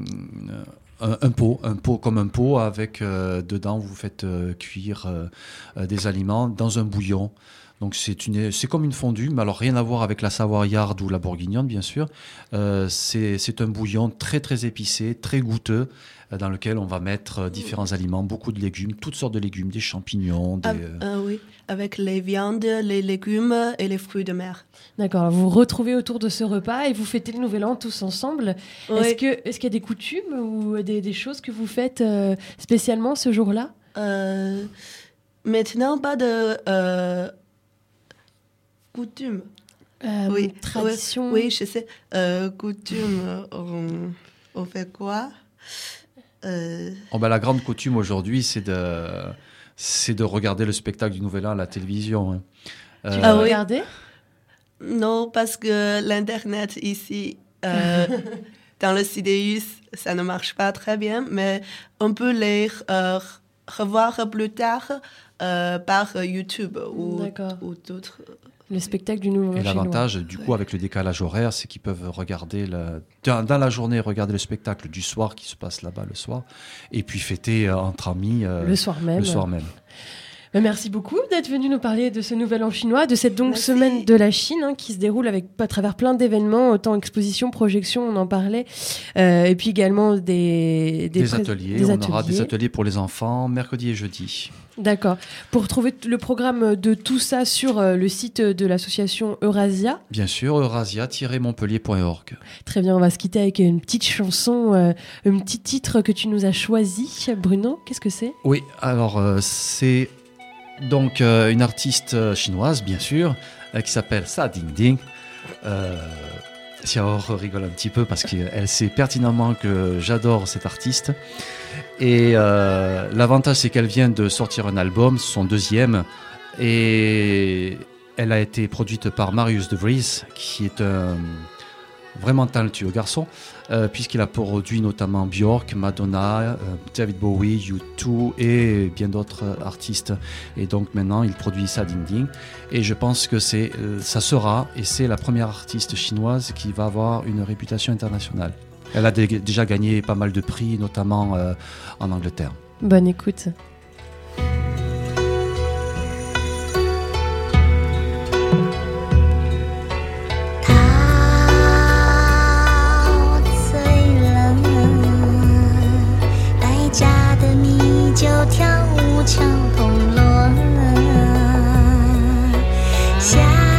Speaker 10: un, un pot, un pot comme un pot avec euh, dedans vous faites euh, cuire euh, euh, des aliments dans un bouillon. Donc c'est une, c'est comme une fondue, mais alors rien à voir avec la savoyarde ou la bourguignonne, bien sûr. Euh, c'est, c'est un bouillon très très épicé, très goûteux, euh, dans lequel on va mettre euh, différents aliments, beaucoup de légumes, toutes sortes de légumes, des champignons, des,
Speaker 11: Ah,
Speaker 10: euh,
Speaker 11: ah oui, avec les viandes, les légumes et les fruits de mer.
Speaker 8: D'accord, alors vous vous retrouvez autour de ce repas et vous fêtez le Nouvel An tous ensemble.
Speaker 11: Oui.
Speaker 8: Est-ce que, est-ce qu'il y a des coutumes ou des, des choses que vous faites euh, spécialement ce jour-là?
Speaker 11: Euh, maintenant, pas de euh, coutume.
Speaker 8: Euh,
Speaker 11: oui,
Speaker 8: tradition.
Speaker 11: Oui, oui, je sais. Euh, coutume, on, on fait quoi euh,
Speaker 10: Oh ben, la grande coutume aujourd'hui, c'est de, c'est de regarder le spectacle du Nouvel An à la télévision. Hein.
Speaker 8: Tu
Speaker 10: Euh,
Speaker 8: l'as
Speaker 11: Ah oui.
Speaker 8: regardé?
Speaker 11: Non, parce que l'Internet ici, euh, dans le C D U, ça ne marche pas très bien, mais on peut les euh, revoir plus tard euh, par YouTube ou,
Speaker 8: D'accord.
Speaker 11: ou d'autres.
Speaker 8: Le spectacle du Nouvel An
Speaker 10: Et
Speaker 8: chinois.
Speaker 10: l'avantage, du coup, avec le décalage horaire, c'est qu'ils peuvent regarder, le, dans, dans la journée, regarder le spectacle du soir qui se passe là-bas le soir, et puis fêter euh, entre amis euh,
Speaker 8: Le soir même.
Speaker 10: le soir même.
Speaker 8: Ben, merci beaucoup d'être venu nous parler de ce Nouvel An chinois, de cette donc
Speaker 11: Merci.
Speaker 8: semaine de la Chine hein, qui se déroule avec, à travers plein d'événements, autant expositions, projections, on en parlait, euh, et puis également des,
Speaker 10: Des,
Speaker 8: prés-
Speaker 10: ateliers,
Speaker 8: des
Speaker 10: on aura des ateliers pour les enfants, mercredi et jeudi.
Speaker 8: D'accord. Pour retrouver t- le programme de tout ça sur euh, le site de l'association Eurasia.
Speaker 10: Bien sûr, eurasia tiret montpellier point org.
Speaker 8: Très bien, on va se quitter avec une petite chanson, euh, un petit titre que tu nous as choisi. Bruno, qu'est-ce que c'est?
Speaker 10: Oui, alors euh, c'est donc euh, une artiste euh, chinoise, bien sûr, euh, qui s'appelle Sa Dingding. Euh, Xiaor rigole un petit peu parce qu'elle sait pertinemment que j'adore cette artiste. Et euh, l'avantage, c'est qu'elle vient de sortir un album, son deuxième, et elle a été produite par Marius De Vries, qui est un vraiment talentueux garçon, euh, puisqu'il a produit notamment Björk, Madonna, euh, David Bowie, U deux et bien d'autres euh, artistes. Et donc maintenant, il produit Sa Dingding. Et je pense que c'est, euh, ça sera, et c'est la première artiste chinoise qui va avoir une réputation internationale. Elle a dé- déjà gagné pas mal de prix, notamment euh, en Angleterre.
Speaker 8: Bonne écoute.
Speaker 12: 想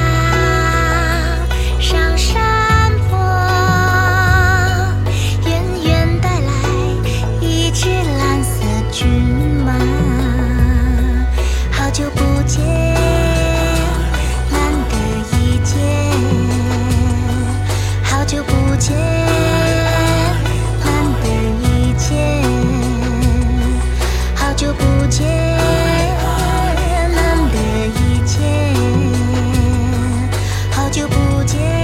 Speaker 12: 上山坡，远远带来一只蓝色骏马。好久不见，难得一见，好久不见，难得一见，好久不见，难得一见，好久不见。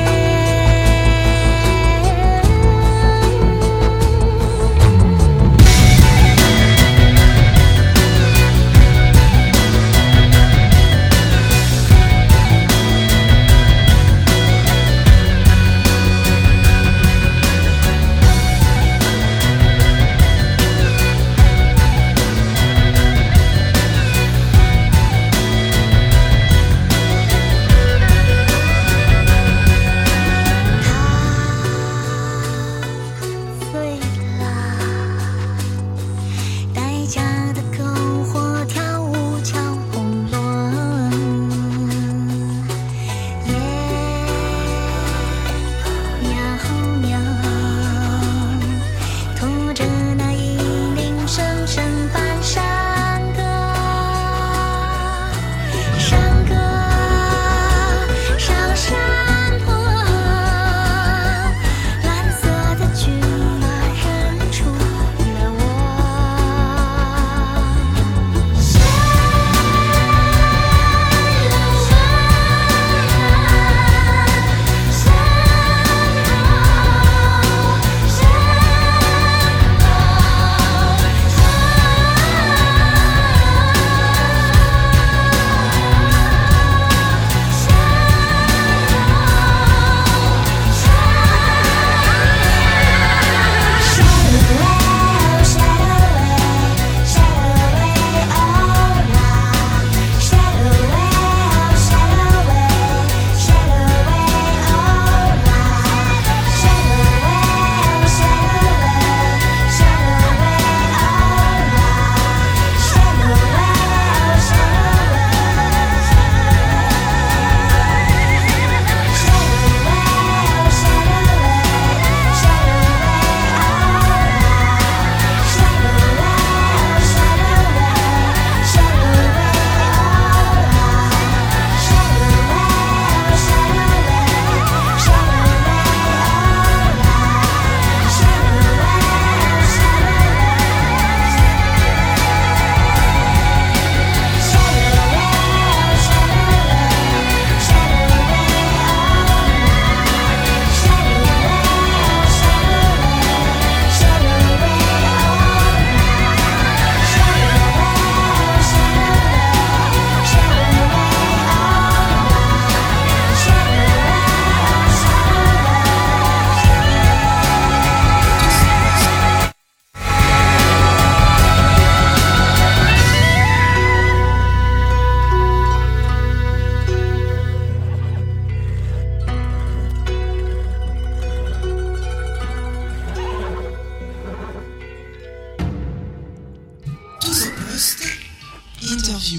Speaker 2: Interview.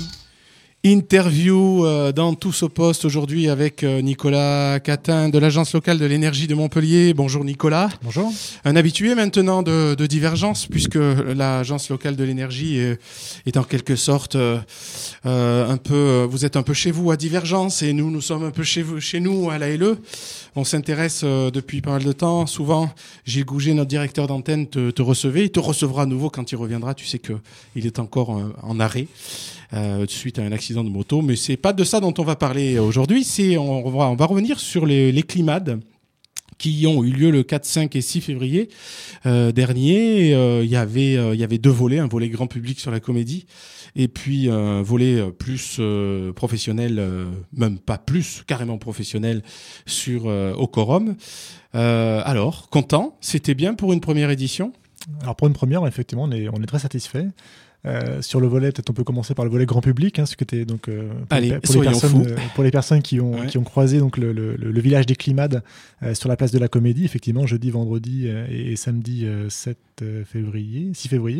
Speaker 13: Interview euh, dans Tous au poste aujourd'hui avec euh, Nicolas Catin de l'Agence locale de l'énergie de Montpellier. Bonjour Nicolas.
Speaker 14: Bonjour.
Speaker 13: Un habitué maintenant de, de Divergence puisque l'Agence locale de l'énergie est, est en quelque sorte euh, euh, un peu, vous êtes un peu chez vous à Divergence et nous, nous sommes un peu chez, vous, chez nous à la L E. On s'intéresse euh, depuis pas mal de temps. Souvent, Gilles Gouget, notre directeur d'antenne, te, te recevait. Il te recevra à nouveau quand il reviendra. Tu sais qu'il est encore euh, en arrêt. Euh, suite à un accident de moto, mais c'est pas de ça dont on va parler aujourd'hui. C'est on va on va revenir sur les, les climades qui ont eu lieu le quatre, cinq et six février euh, dernier. Il euh, y avait il euh, y avait deux volets, un volet grand public sur la comédie et puis un volet plus euh, professionnel, euh, même pas plus, carrément professionnel sur euh, au Quorum. Euh, alors, content, c'était bien pour une première édition.
Speaker 14: Alors pour une première, effectivement, on est on est très satisfait. Euh, sur le volet, peut-être on peut commencer par le volet grand public, hein, ce que t'es donc euh, pour,
Speaker 13: Allez,
Speaker 14: les, pour, les personnes, euh, pour les personnes qui ont
Speaker 13: ouais.
Speaker 14: qui ont croisé donc le, le, le village des Climades euh, sur la place de la Comédie, effectivement jeudi, vendredi euh, et, et samedi euh, sept février, six février.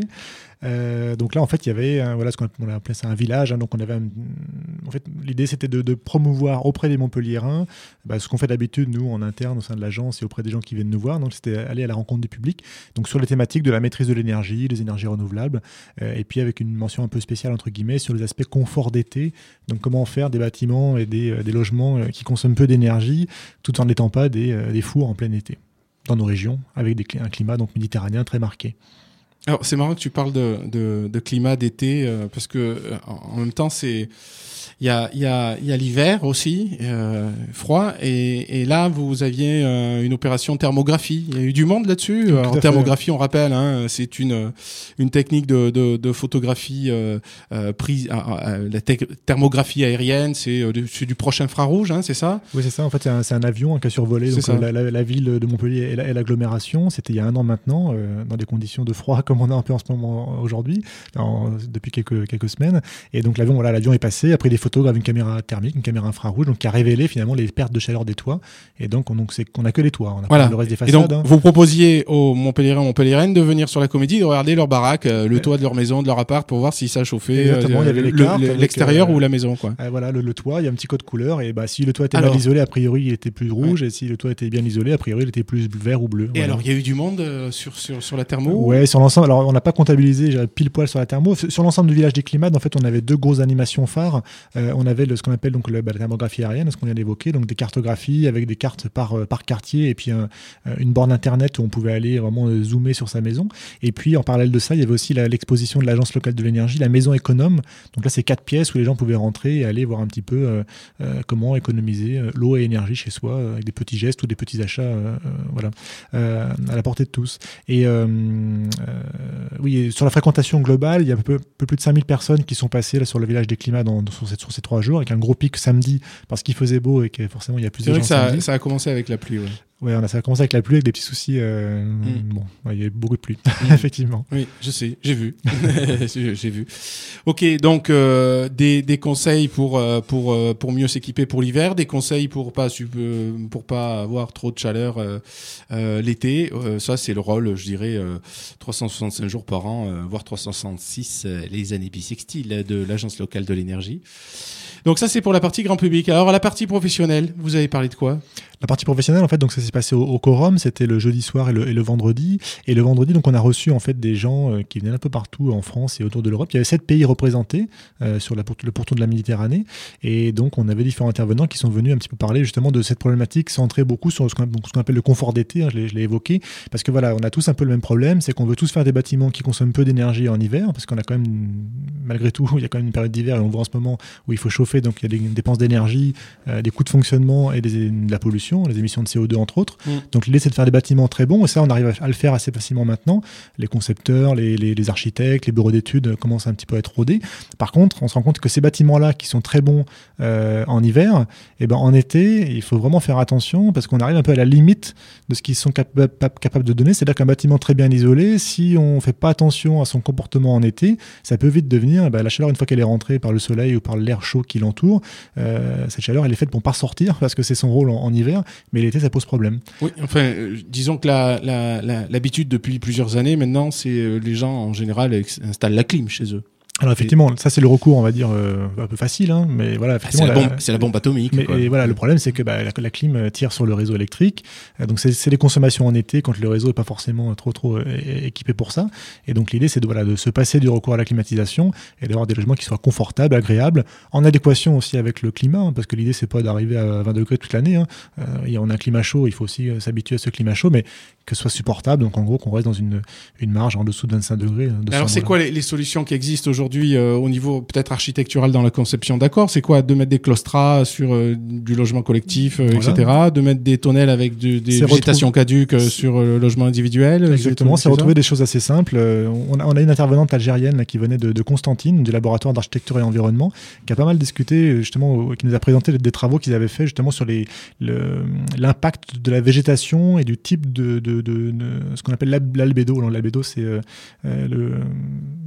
Speaker 14: Euh, donc là, en fait, il y avait un, voilà ce qu'on a appelé ça un village. Hein, donc on avait, un, en fait, l'idée c'était de, de promouvoir auprès des Montpelliérains bah, ce qu'on fait d'habitude nous en interne au sein de l'agence et auprès des gens qui viennent nous voir. Donc c'était aller à la rencontre du public. Donc sur les thématiques de la maîtrise de l'énergie, des énergies renouvelables, euh, et puis avec une mention un peu spéciale entre guillemets sur les aspects confort d'été. Donc comment faire des bâtiments et des, euh, des logements euh, qui consomment peu d'énergie, tout en n'étant pas des, euh, des fours en plein été dans nos régions, avec des, un climat donc méditerranéen très marqué.
Speaker 13: Alors c'est marrant que tu parles de, de, de climat d'été euh, parce que euh, en même temps c'est il y a il y a il y a l'hiver aussi euh, froid et, et là vous aviez euh, une opération thermographie. Il y a eu du monde là-dessus.
Speaker 14: Tout
Speaker 13: Alors,
Speaker 14: à
Speaker 13: thermographie, on rappelle, hein, c'est une une technique de de, de photographie euh, euh, prise euh, euh, la te- thermographie aérienne. C'est, euh, c'est du proche infrarouge, hein, c'est ça?
Speaker 14: Oui, c'est ça. En fait, c'est un, c'est un avion hein, qui a survolé donc, euh, la, la, la ville de Montpellier et, la, et l'agglomération. C'était il y a un an maintenant, euh, dans des conditions de froid comme on a un peu en ce moment aujourd'hui, en, depuis quelques quelques semaines. Et donc l'avion, voilà, l'avion est passé. Après des photos avec une caméra thermique, une caméra infrarouge, donc qui a révélé finalement les pertes de chaleur des toits. Et donc on donc c'est qu'on a que les toits, on a
Speaker 13: voilà.
Speaker 14: pas le reste des façades.
Speaker 13: Et donc
Speaker 14: hein.
Speaker 13: vous proposiez aux Montpelliérains, Montpelliéraines de venir sur la Comédie, de regarder leur baraque, euh, le ouais. toit de leur maison, de leur appart, pour voir si ça chauffait.
Speaker 14: Exactement, euh, il y avait les
Speaker 13: le,
Speaker 14: cartes
Speaker 13: le,
Speaker 14: avec,
Speaker 13: l'extérieur
Speaker 14: euh,
Speaker 13: ou la maison, quoi.
Speaker 14: Euh, voilà, le, le toit, il y a un petit code couleur et bah si le toit était
Speaker 13: alors,
Speaker 14: mal isolé, a priori il était plus rouge,
Speaker 13: ouais.
Speaker 14: et si le toit était bien isolé, a priori il était plus vert ou bleu.
Speaker 13: Et
Speaker 14: voilà.
Speaker 13: alors il y a eu du monde euh, sur sur sur la thermo.
Speaker 14: Ouais, sur l'ensemble. Alors on n'a pas comptabilisé j'irais, pile poil sur la thermo. Sur l'ensemble du village des Climades, en fait, on avait deux grosses animations phares. Euh, on avait le, ce qu'on appelle donc le, bah, la thermographie aérienne, ce qu'on vient d'évoquer, donc des cartographies avec des cartes par euh, par quartier et puis un, une borne internet où on pouvait aller vraiment euh, zoomer sur sa maison. Et puis en parallèle de ça, il y avait aussi la, l'exposition de l'agence locale de l'énergie, la maison économe. Donc là, c'est quatre pièces où les gens pouvaient rentrer et aller voir un petit peu euh, euh, comment économiser euh, l'eau et l'énergie chez soi euh, avec des petits gestes ou des petits achats, euh, euh, voilà, euh, à la portée de tous. Et euh, euh, oui, sur la fréquentation globale, il y a un peu, peu plus de cinq mille personnes qui sont passées là, sur le village des Climades dans, sur, cette, sur ces trois jours, avec un gros pic samedi parce qu'il faisait beau et que forcément il y a plus
Speaker 13: c'est
Speaker 14: de
Speaker 13: gens
Speaker 14: gens
Speaker 13: samedi. C'est
Speaker 14: vrai
Speaker 13: que ça a commencé avec la pluie, ouais.
Speaker 14: Ouais, on a, ça a commencé avec la pluie, avec des petits soucis. Euh, mm. Bon, ouais, il y a eu beaucoup de pluie,
Speaker 13: mm.
Speaker 14: effectivement.
Speaker 13: Oui, je sais, j'ai vu, j'ai vu. Ok, donc euh, des, des conseils pour euh, pour euh, pour mieux s'équiper pour l'hiver, des conseils pour pas euh, pour pas avoir trop de chaleur euh, euh, l'été. Euh, ça, c'est le rôle, je dirais, euh, trois cent soixante-cinq jours par an, euh, voire trois cent soixante-six euh, les années bissextiles de l'agence locale de l'énergie. Donc ça, c'est pour la partie grand public. Alors, la partie professionnelle, vous avez parlé de quoi ?
Speaker 14: La partie professionnelle, en fait, donc ça s'est passé au, au Quorum, c'était le jeudi soir et le, et le vendredi. Et le vendredi, donc on a reçu en fait des gens euh, qui venaient un peu partout en France et autour de l'Europe. Il y avait sept pays représentés euh, sur la, le pourtour de la Méditerranée. Et donc on avait différents intervenants qui sont venus un petit peu parler justement de cette problématique, centrée beaucoup sur ce qu'on, donc, ce qu'on appelle le confort d'été. Hein, je, l'ai, je l'ai évoqué parce que voilà, on a tous un peu le même problème, c'est qu'on veut tous faire des bâtiments qui consomment peu d'énergie en hiver, parce qu'on a quand même, malgré tout, il y a quand même une période d'hiver et on voit en ce moment où il faut chauffer, donc il y a des dépenses d'énergie, euh, des coûts de fonctionnement et des, de la pollution, les émissions de C O deux entre autres. Mmh. Donc l'idée c'est de faire des bâtiments très bons et ça on arrive à le faire assez facilement maintenant. Les concepteurs, les, les, les architectes, les bureaux d'études commencent un petit peu à être rodés. Par contre, on se rend compte que ces bâtiments-là qui sont très bons euh, en hiver, et ben en été il faut vraiment faire attention parce qu'on arrive un peu à la limite de ce qu'ils sont cap- capables de donner. C'est-à-dire qu'un bâtiment très bien isolé, si on ne fait pas attention à son comportement en été, ça peut vite devenir ben, la chaleur une fois qu'elle est rentrée par le soleil ou par l'air chaud qui l'entoure. Euh, cette chaleur elle est faite pour ne pas sortir parce que c'est son rôle en, en hiver, mais l'été ça pose problème.
Speaker 13: Oui, enfin, euh, disons que la, la, la, l'habitude depuis plusieurs années maintenant, c'est euh, les gens en général ex- installent la clim chez eux.
Speaker 14: Alors effectivement, ça c'est le recours, on va dire, euh, un peu facile, hein, mais voilà. Effectivement,
Speaker 13: c'est, la bombe,
Speaker 14: la,
Speaker 13: c'est la bombe atomique.
Speaker 14: Mais,
Speaker 13: quoi.
Speaker 14: Et voilà, le problème c'est que bah, la, la clim tire sur le réseau électrique, euh, donc c'est, c'est les consommations en été quand le réseau est pas forcément trop trop euh, équipé pour ça. Et donc l'idée c'est de, voilà, de se passer du recours à la climatisation et d'avoir des logements qui soient confortables, agréables, en adéquation aussi avec le climat, hein, parce que l'idée c'est pas d'arriver à vingt degrés toute l'année. Hein. Euh, on a un climat chaud, il faut aussi euh, s'habituer à ce climat chaud, mais que ce soit supportable. Donc en gros qu'on reste dans une une marge en dessous de vingt-cinq degrés. De
Speaker 13: Alors c'est quoi les, les solutions qui existent aujourd'hui euh, au niveau peut-être architectural dans la conception, d'accord, c'est quoi de mettre des claustras sur euh, du logement collectif, euh, voilà. et cetera, de mettre des tonnelles avec de, des c'est végétations retrouve... caduques euh, sur le logement individuel.
Speaker 14: Exactement, c'est, c'est retrouver des choses assez simples. Euh, on, a, on a une intervenante algérienne là, qui venait de, de Constantine, du laboratoire d'architecture et environnement, qui a pas mal discuté justement, qui nous a présenté des travaux qu'ils avaient fait justement sur les, le, l'impact de la végétation et du type de, de, de, de, de ce qu'on appelle l'albédo. Alors, l'albédo, c'est euh, le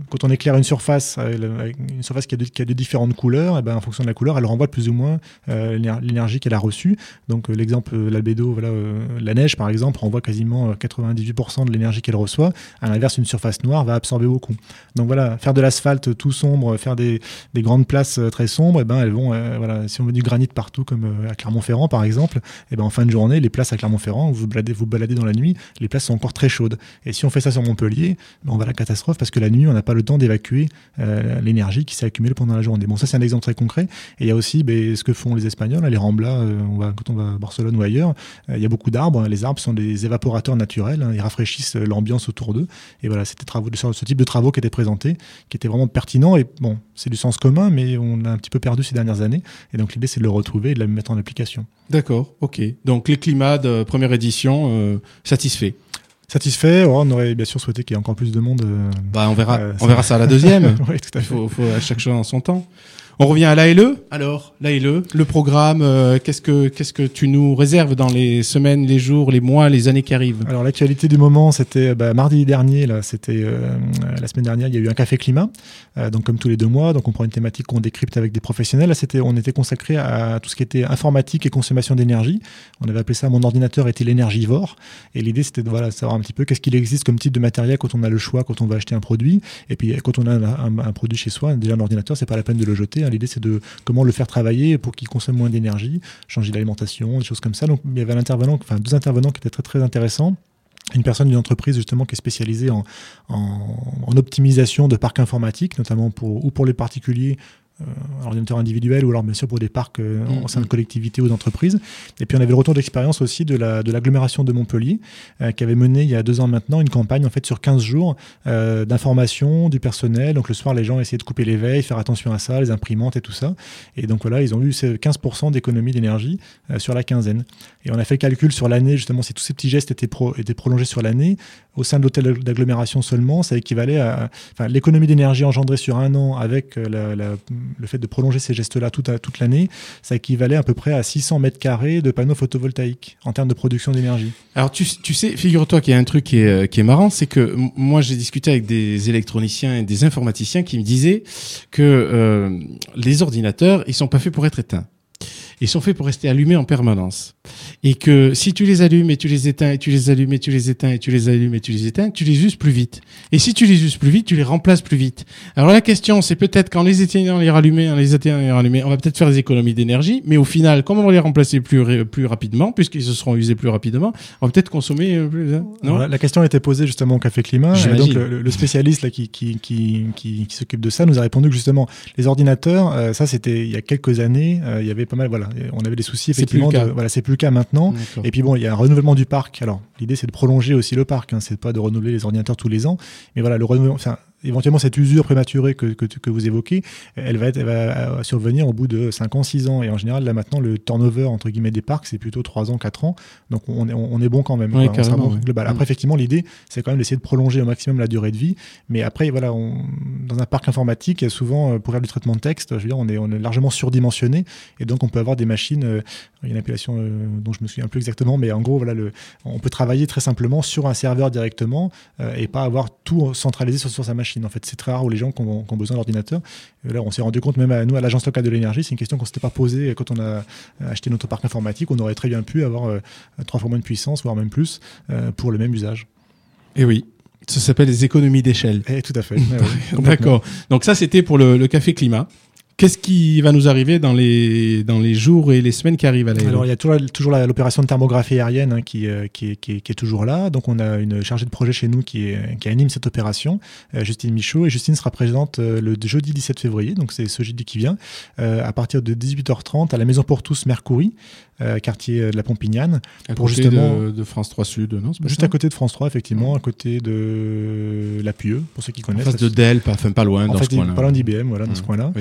Speaker 14: quand on éclaire une surface, euh, une surface qui a, de, qui a de différentes couleurs, et ben, en fonction de la couleur, elle renvoie plus ou moins euh, l'énergie qu'elle a reçue. Donc euh, l'exemple, euh, l'albédo, voilà, euh, la neige par exemple, renvoie quasiment quatre-vingt-dix-huit pour cent de l'énergie qu'elle reçoit. À l'inverse, une surface noire va absorber beaucoup. Donc voilà, faire de l'asphalte tout sombre, faire des, des grandes places euh, très sombres, et ben, elles vont, euh, voilà, si on met du granit partout, comme euh, à Clermont-Ferrand par exemple, et ben, en fin de journée, les places à Clermont-Ferrand, vous baladez, vous baladez dans la nuit, les places sont encore très chaudes. Et si on fait ça sur Montpellier, ben, on va à la catastrophe parce que la nuit, on n'a pas le temps d'évacuer euh, l'énergie qui s'est accumulée pendant la journée. Bon, ça, c'est un exemple très concret. Et il y a aussi ben, ce que font les Espagnols, les Ramblas, euh, on va, quand on va à Barcelone ou ailleurs, euh, il y a beaucoup d'arbres. Les arbres sont des évaporateurs naturels, hein, ils rafraîchissent l'ambiance autour d'eux. Et voilà, c'était travaux, ce type de travaux qui étaient présentés, qui étaient vraiment pertinents. Et bon, c'est du sens commun, mais on l'a un petit peu perdu ces dernières années. Et donc l'idée, c'est de le retrouver et de le mettre en application.
Speaker 13: D'accord, ok. Donc les climats de première édition, euh, satisfaits.
Speaker 14: Satisfait, oh, on aurait bien sûr souhaité qu'il y ait encore plus de monde. Euh,
Speaker 13: bah, on verra,
Speaker 14: euh,
Speaker 13: on ça... verra ça à la deuxième.
Speaker 14: Oui, tout à fait.
Speaker 13: Il faut, faut à chaque chose en son temps. On revient à l'A L E. Alors, l'A L E, le programme, euh, qu'est-ce que qu'est-ce que tu nous réserves dans les semaines, les jours, les mois, les années qui arrivent?
Speaker 14: Alors, l'actualité du moment, c'était bah, mardi dernier, là, c'était euh, la semaine dernière, il y a eu un café climat, euh, donc comme tous les deux mois, donc on prend une thématique qu'on décrypte avec des professionnels. Là, c'était, on était consacré à tout ce qui était informatique et consommation d'énergie. On avait appelé ça mon ordinateur est-il énergivore, et l'idée c'était de voilà savoir un petit peu qu'est-ce qu'il existe comme type de matériel quand on a le choix, quand on va acheter un produit, et puis quand on a un, un, un produit chez soi, déjà un ordinateur, c'est pas la peine de le jeter. L'idée, c'est de comment le faire travailler pour qu'il consomme moins d'énergie, changer l'alimentation, des choses comme ça. Donc, il y avait un intervenant, enfin, deux intervenants qui étaient très, très intéressants. Une personne d'une entreprise justement qui est spécialisée en, en, en optimisation de parcs informatiques, notamment pour, ou pour les particuliers, Euh, ordinateur individuel ou alors bien sûr pour des parcs euh, mmh, en sein de collectivités ou d'entreprises. Et puis on avait le retour d'expérience aussi de, la, de l'agglomération de Montpellier euh, qui avait mené il y a deux ans maintenant une campagne en fait sur quinze jours euh, d'information du personnel. Donc le soir les gens essayaient de couper les veilles, faire attention à ça, les imprimantes et tout ça. Et donc voilà, ils ont eu quinze pour cent d'économie d'énergie euh, sur la quinzaine. Et on a fait le calcul sur l'année justement si tous ces petits gestes étaient, pro, étaient prolongés sur l'année. Au sein de l'hôtel d'agglomération seulement, ça équivalait à enfin, l'économie d'énergie engendrée sur un an avec la, la le fait de prolonger ces gestes-là toute, toute l'année, ça équivalait à peu près à six cents mètres carrés de panneaux photovoltaïques en termes de production d'énergie.
Speaker 13: Alors tu, tu sais, figure-toi qu'il y a un truc qui est, qui est marrant, c'est que m- moi j'ai discuté avec des électroniciens et des informaticiens qui me disaient que euh, les ordinateurs, ils sont pas faits pour être éteints. Ils sont faits pour rester allumés en permanence. Et que si tu les allumes et tu les éteins et tu les allumes et tu les éteins et tu les allumes et tu les éteins, tu les uses plus vite. Et si tu les uses plus vite, tu les remplaces plus vite. Alors la question, c'est peut-être qu'en les éteignant, les rallumer, en les éteignant, les rallumer, on va peut-être faire des économies d'énergie, mais au final, comme on va les remplacer plus, plus rapidement, puisqu'ils se seront usés plus rapidement, on va peut-être consommer plus, hein, non?
Speaker 14: Voilà, la question a été posée justement au Café Climat. Et donc le, le spécialiste là, qui, qui, qui, qui, qui s'occupe de ça nous a répondu que justement, les ordinateurs, euh, ça c'était il y a quelques années, euh, il y avait pas mal, voilà, on avait des soucis effectivement.
Speaker 13: C'est plus le cas.
Speaker 14: De, voilà, c'est plus le cas maintenant.
Speaker 13: D'accord.
Speaker 14: Et puis bon, il y a un renouvellement du parc. Alors, l'idée c'est de prolonger aussi le parc, hein, c'est pas de renouveler les ordinateurs tous les ans, mais voilà, le renouvellement, enfin, éventuellement cette usure prématurée que, que, que vous évoquez, elle va, être, elle va survenir au bout de cinq ans, six ans. Et en général, là maintenant, le turnover entre guillemets des parcs, c'est plutôt trois ans, quatre ans. Donc on est, on est bon quand même.
Speaker 13: Ouais,
Speaker 14: quoi,
Speaker 13: carrément, ouais.
Speaker 14: Global. Après, effectivement, l'idée, c'est quand même d'essayer de prolonger au maximum la durée de vie. Mais après, voilà, on, dans un parc informatique, il y a souvent, pour faire du traitement de texte, je veux dire, on est, on est largement surdimensionné. Et donc, on peut avoir des machines, euh, il y a une appellation euh, dont je me souviens plus exactement, mais en gros, voilà, le, on peut travailler très simplement sur un serveur directement euh, et pas avoir tout centralisé sur, sur sa machine. En fait, c'est très rare où les gens qui ont, qui ont besoin d'ordinateurs. Et là, on s'est rendu compte, même à nous, à l'Agence locale de l'énergie, c'est une question qu'on ne s'était pas posée quand on a acheté notre parc informatique. On aurait très bien pu avoir euh, trois fois moins de puissance, voire même plus, euh, pour le même usage.
Speaker 13: Et oui. Ça s'appelle les économies d'échelle.
Speaker 14: Et tout à fait. Ouais,
Speaker 13: d'accord. Donc ça, c'était pour le, le Café Climat. Qu'est-ce qui va nous arriver dans les, dans les jours et les semaines qui arrivent à l'A L E?
Speaker 14: Alors, il y a toujours, toujours la, l'opération de thermographie aérienne hein, qui, euh, qui, est, qui, est, qui est toujours là. Donc, on a une chargée de projet chez nous qui, est, qui anime cette opération, euh, Justine Michaud. Et Justine sera présente euh, le jeudi dix-sept février, donc c'est ce jeudi qui vient, euh, à partir de dix-huit heures trente à la Maison pour tous Mercury, euh, quartier de la Pompignane.
Speaker 13: À
Speaker 14: pour
Speaker 13: côté
Speaker 14: justement,
Speaker 13: de, de France trois Sud, non? C'est pas
Speaker 14: juste
Speaker 13: ça
Speaker 14: à côté de France trois, effectivement, à côté de La Pieux, pour ceux qui connaissent.
Speaker 13: En face de Dell, pas, enfin pas loin,
Speaker 14: en
Speaker 13: dans
Speaker 14: fait,
Speaker 13: ce coin-là.
Speaker 14: Pas loin d'I B M, voilà,
Speaker 13: mmh.
Speaker 14: dans ce coin-là.
Speaker 13: Oui, c'est ça.
Speaker 14: Euh,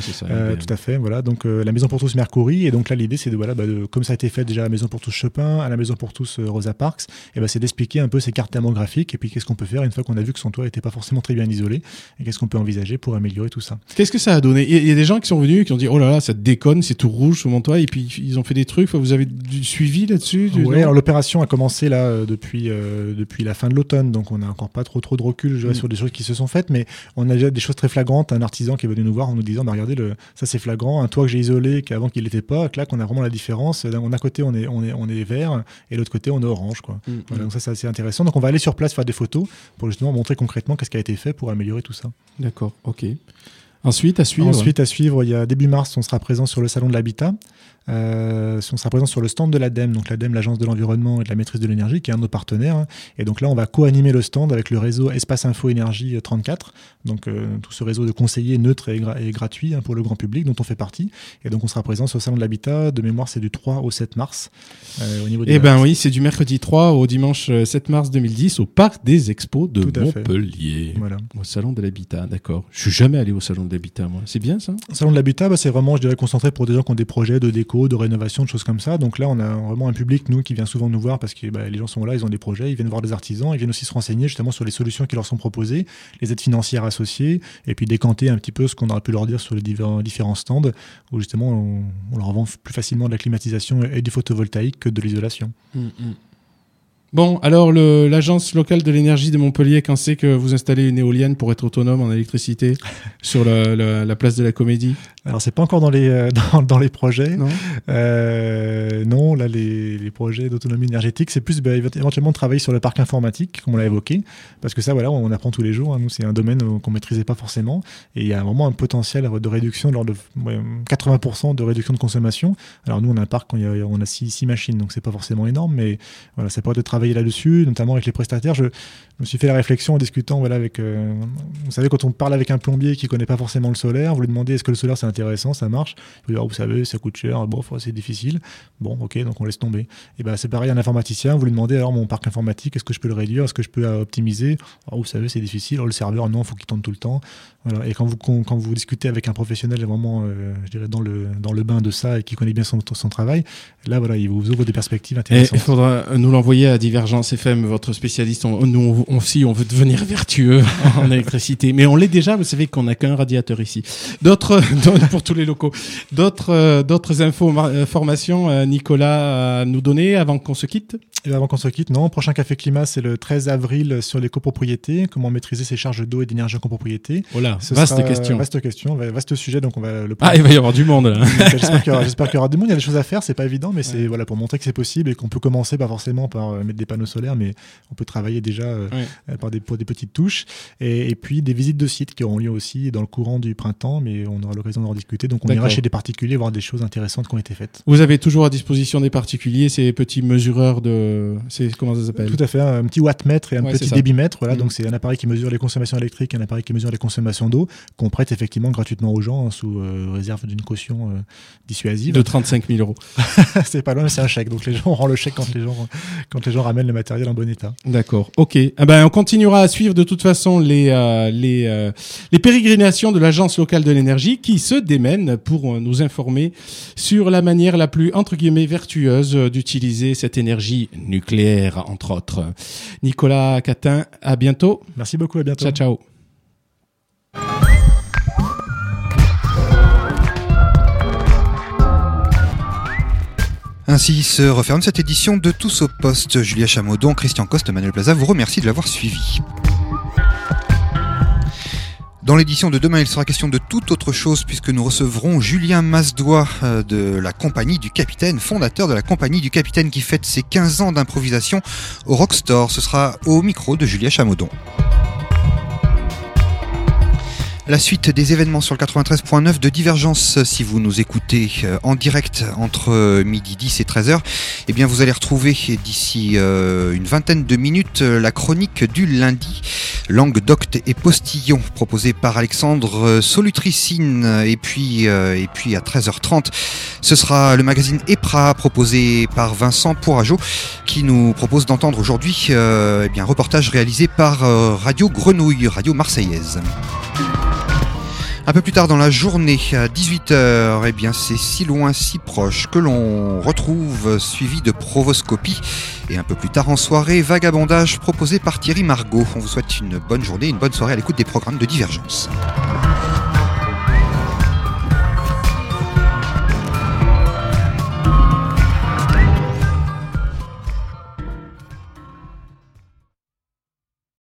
Speaker 14: Euh, tout à fait, voilà. Donc euh, la Maison pour tous Mercury, et donc là l'idée c'est de, voilà, bah, de, comme ça a été fait déjà à la Maison pour tous Chopin, à la Maison pour tous euh, Rosa Parks, et bah, c'est d'expliquer un peu ces cartes thermographiques et puis qu'est-ce qu'on peut faire une fois qu'on a vu que son toit n'était pas forcément très bien isolé, et qu'est-ce qu'on peut envisager pour améliorer tout ça.
Speaker 13: Qu'est-ce que ça a donné ? Il y a des gens qui sont venus et qui ont dit oh là là, ça déconne, c'est tout rouge sous mon toit, et puis ils ont fait des trucs. Vous avez du suivi là-dessus ? du-
Speaker 14: Oui,
Speaker 13: non
Speaker 14: alors l'opération a commencé là euh, depuis euh, depuis la fin de l'automne, donc on n'a encore pas trop trop de recul je dirais,
Speaker 13: Mm.
Speaker 14: sur des choses qui se sont faites, mais on a déjà des choses très flagrantes. Un artisan qui est venu nous voir en nous disant bah, regardez, le, ça c'est flagrant, un toit que j'ai isolé qu'avant qu'il l'était pas, là qu'on a vraiment la différence. D'un d'un côté on est on est on est vert et de l'autre côté on est orange, quoi.
Speaker 13: Mm.
Speaker 14: Voilà, donc ça c'est assez intéressant. Donc on va aller sur place faire des photos pour justement montrer concrètement qu'est-ce qui a été fait pour améliorer tout ça.
Speaker 13: D'accord, ok. Ensuite, à suivre.
Speaker 14: Ensuite, à suivre, il y a début mars, on sera présent sur le salon de l'habitat. Euh, on sera présent sur le stand de l'ADEME, donc l'ADEME, l'Agence de l'environnement et de la maîtrise de l'énergie, qui est un de nos partenaires. Hein. Et donc là, on va co-animer le stand avec le réseau Espace Info Énergie trente-quatre, donc euh, tout ce réseau de conseillers neutres et, gra- et gratuits hein, pour le grand public, dont on fait partie. Et donc on sera présent sur le salon de l'habitat. De mémoire, c'est du trois au sept mars. Euh, au niveau des
Speaker 13: Eh ben
Speaker 14: dates.
Speaker 13: oui, c'est du mercredi trois au dimanche sept mars deux mille dix au Parc des Expos de
Speaker 14: Tout à fait.
Speaker 13: Montpellier.
Speaker 14: Voilà.
Speaker 13: Au salon de l'habitat, d'accord. Je suis jamais allé au salon de l'habitat, moi. C'est bien ça ?
Speaker 14: Le salon de l'habitat, bah, c'est vraiment, je dirais, concentré pour des gens qui ont des projets de déco, de rénovation, de choses comme ça. Donc là, on a vraiment un public, nous, qui vient souvent nous voir parce que bah, les gens sont là, ils ont des projets, ils viennent voir des artisans, ils viennent aussi se renseigner justement sur les solutions qui leur sont proposées, les aides financières associées, et puis décanter un petit peu ce qu'on aurait pu leur dire sur les divers- différents stands, où justement, on, on leur vend plus facilement de la climatisation et du photovoltaïque que de l'isolation.
Speaker 13: Mm, mm. Bon, alors le- l'agence locale de l'énergie de Montpellier, quand c'est que vous installez une éolienne pour être autonome en électricité sur la, la- la place de la Comédie ?
Speaker 14: Alors, c'est pas encore dans les, euh, dans, dans les projets.
Speaker 13: Non.
Speaker 14: Euh, non, là, les, les projets d'autonomie énergétique, c'est plus bah, éventuellement de travailler sur le parc informatique, comme on l'a évoqué, parce que ça, voilà, on apprend tous les jours. Hein. Nous, c'est un domaine euh, qu'on maîtrisait pas forcément, et il y a vraiment un potentiel de réduction, de l'ordre de ouais, quatre-vingts pour cent de réduction de consommation. Alors, nous, on a un parc, on a, on a six, six machines, donc c'est pas forcément énorme, mais voilà, ça pourrait être de travailler là-dessus, notamment avec les prestataires. Je, je me suis fait la réflexion en discutant, voilà, avec, euh, vous savez, quand on parle avec un plombier qui connaît pas forcément le solaire, vous lui demandez est-ce que le solaire c'est intéressant, ça marche. Il dit, oh, vous savez, ça coûte cher, bon, c'est difficile. Bon, ok, donc on laisse tomber. Et ben c'est pareil, un informaticien, vous lui demandez alors mon parc informatique, est-ce que je peux le réduire, est-ce que je peux euh, optimiser. Oh, vous savez, c'est difficile. Oh, le serveur, non, il faut qu'il tourne tout le temps. Voilà. Et quand vous quand, quand vous discutez avec un professionnel vraiment, euh, je dirais dans le dans le bain de ça et qui connaît bien son, son travail, là voilà, il vous ouvre des perspectives
Speaker 13: Et
Speaker 14: intéressantes.
Speaker 13: il faudra nous l'envoyer à Divergence F M, votre spécialiste. On, nous on, aussi, on veut devenir vertueux en électricité, mais on l'est déjà. Vous savez qu'on n'a qu'un radiateur ici. D'autres, d'autres- pour tous les locaux. D'autres, euh, d'autres infos, mar- euh, formations, euh, Nicolas, à nous donner avant qu'on se quitte.
Speaker 14: Et avant qu'on se quitte, non. Prochain Café Climat, c'est le treize avril sur les copropriétés. Comment maîtriser ses charges d'eau et d'énergie en copropriété.
Speaker 13: Oh là,
Speaker 14: Ce
Speaker 13: vaste
Speaker 14: sera-
Speaker 13: question.
Speaker 14: Vaste question, va- vaste sujet. Donc on va le.
Speaker 13: Ah, il va y avoir du monde là.
Speaker 14: Donc, j'espère qu'il y aura, j'espère qu'il y aura du monde. Il y a des choses à faire. C'est pas évident, mais c'est voilà pour montrer que c'est possible et qu'on peut commencer pas forcément par euh, mettre des panneaux solaires, mais on peut travailler déjà euh,
Speaker 13: Ouais.
Speaker 14: euh, par des pour des petites touches. Et, et puis des visites de sites qui auront lieu aussi dans le courant du printemps, mais on aura l'occasion d'en discuter. Donc on ira
Speaker 13: D'accord.
Speaker 14: chez des particuliers voir des choses intéressantes qui ont été faites.
Speaker 13: Vous avez toujours à disposition des particuliers ces petits mesureurs de, c'est comment ça s'appelle ?
Speaker 14: Tout à fait, un petit wattmètre et un
Speaker 13: Ouais, c'est
Speaker 14: petit
Speaker 13: ça.
Speaker 14: débitmètre. Voilà,
Speaker 13: Mhm.
Speaker 14: donc c'est un appareil qui mesure les consommations électriques, un appareil qui mesure les consommations d'eau, qu'on prête effectivement gratuitement aux gens hein, sous euh, réserve d'une caution euh, dissuasive.
Speaker 13: De trente-cinq mille euros.
Speaker 14: C'est pas loin, mais c'est un chèque. Donc les gens on rend le chèque quand les gens quand les gens ramènent le matériel en bon état.
Speaker 13: D'accord, ok. Eh ben, on continuera à suivre de toute façon les euh, les euh, les pérégrinations de l'agence locale de l'énergie qui se démène pour euh, nous informer sur la manière la plus entre guillemets vertueuse euh, d'utiliser cette énergie nucléaire entre autres. Nicolas Catin, à bientôt.
Speaker 14: Merci beaucoup, à bientôt.
Speaker 13: Ciao ciao.
Speaker 4: Ainsi se referme cette édition de Tous au Poste. Julia Chameaudon, Christian Coste, Manuel Plaza vous remercie de l'avoir suivi. Dans l'édition de demain, il sera question de toute autre chose puisque nous recevrons Julien Masdois euh, de la Compagnie du Capitaine, fondateur de la Compagnie du Capitaine qui fête ses quinze ans d'improvisation au Rockstore. Ce sera au micro de Julia Chameaudon. La suite des événements sur le quatre-vingt-treize point neuf de Divergence, si vous nous écoutez euh, en direct entre euh, midi dix et treize heures, eh bien vous allez retrouver d'ici euh, une vingtaine de minutes euh, la chronique du lundi, langue docte et postillon, proposée par Alexandre euh, Solutricine. Et puis, euh, et puis à treize heures trente, ce sera le magazine EPRA, proposé par Vincent Pourageau, qui nous propose d'entendre aujourd'hui euh, eh bien, un reportage réalisé par euh, Radio Grenouille, radio marseillaise. Un peu plus tard dans la journée, à dix-huit heures, eh bien c'est Si loin, si proche que l'on retrouve, suivi de Provoscopie. Et un peu plus tard en soirée, Vagabondage proposé par Thierry Margot. On vous souhaite une bonne journée, une bonne soirée à l'écoute des programmes de Divergence.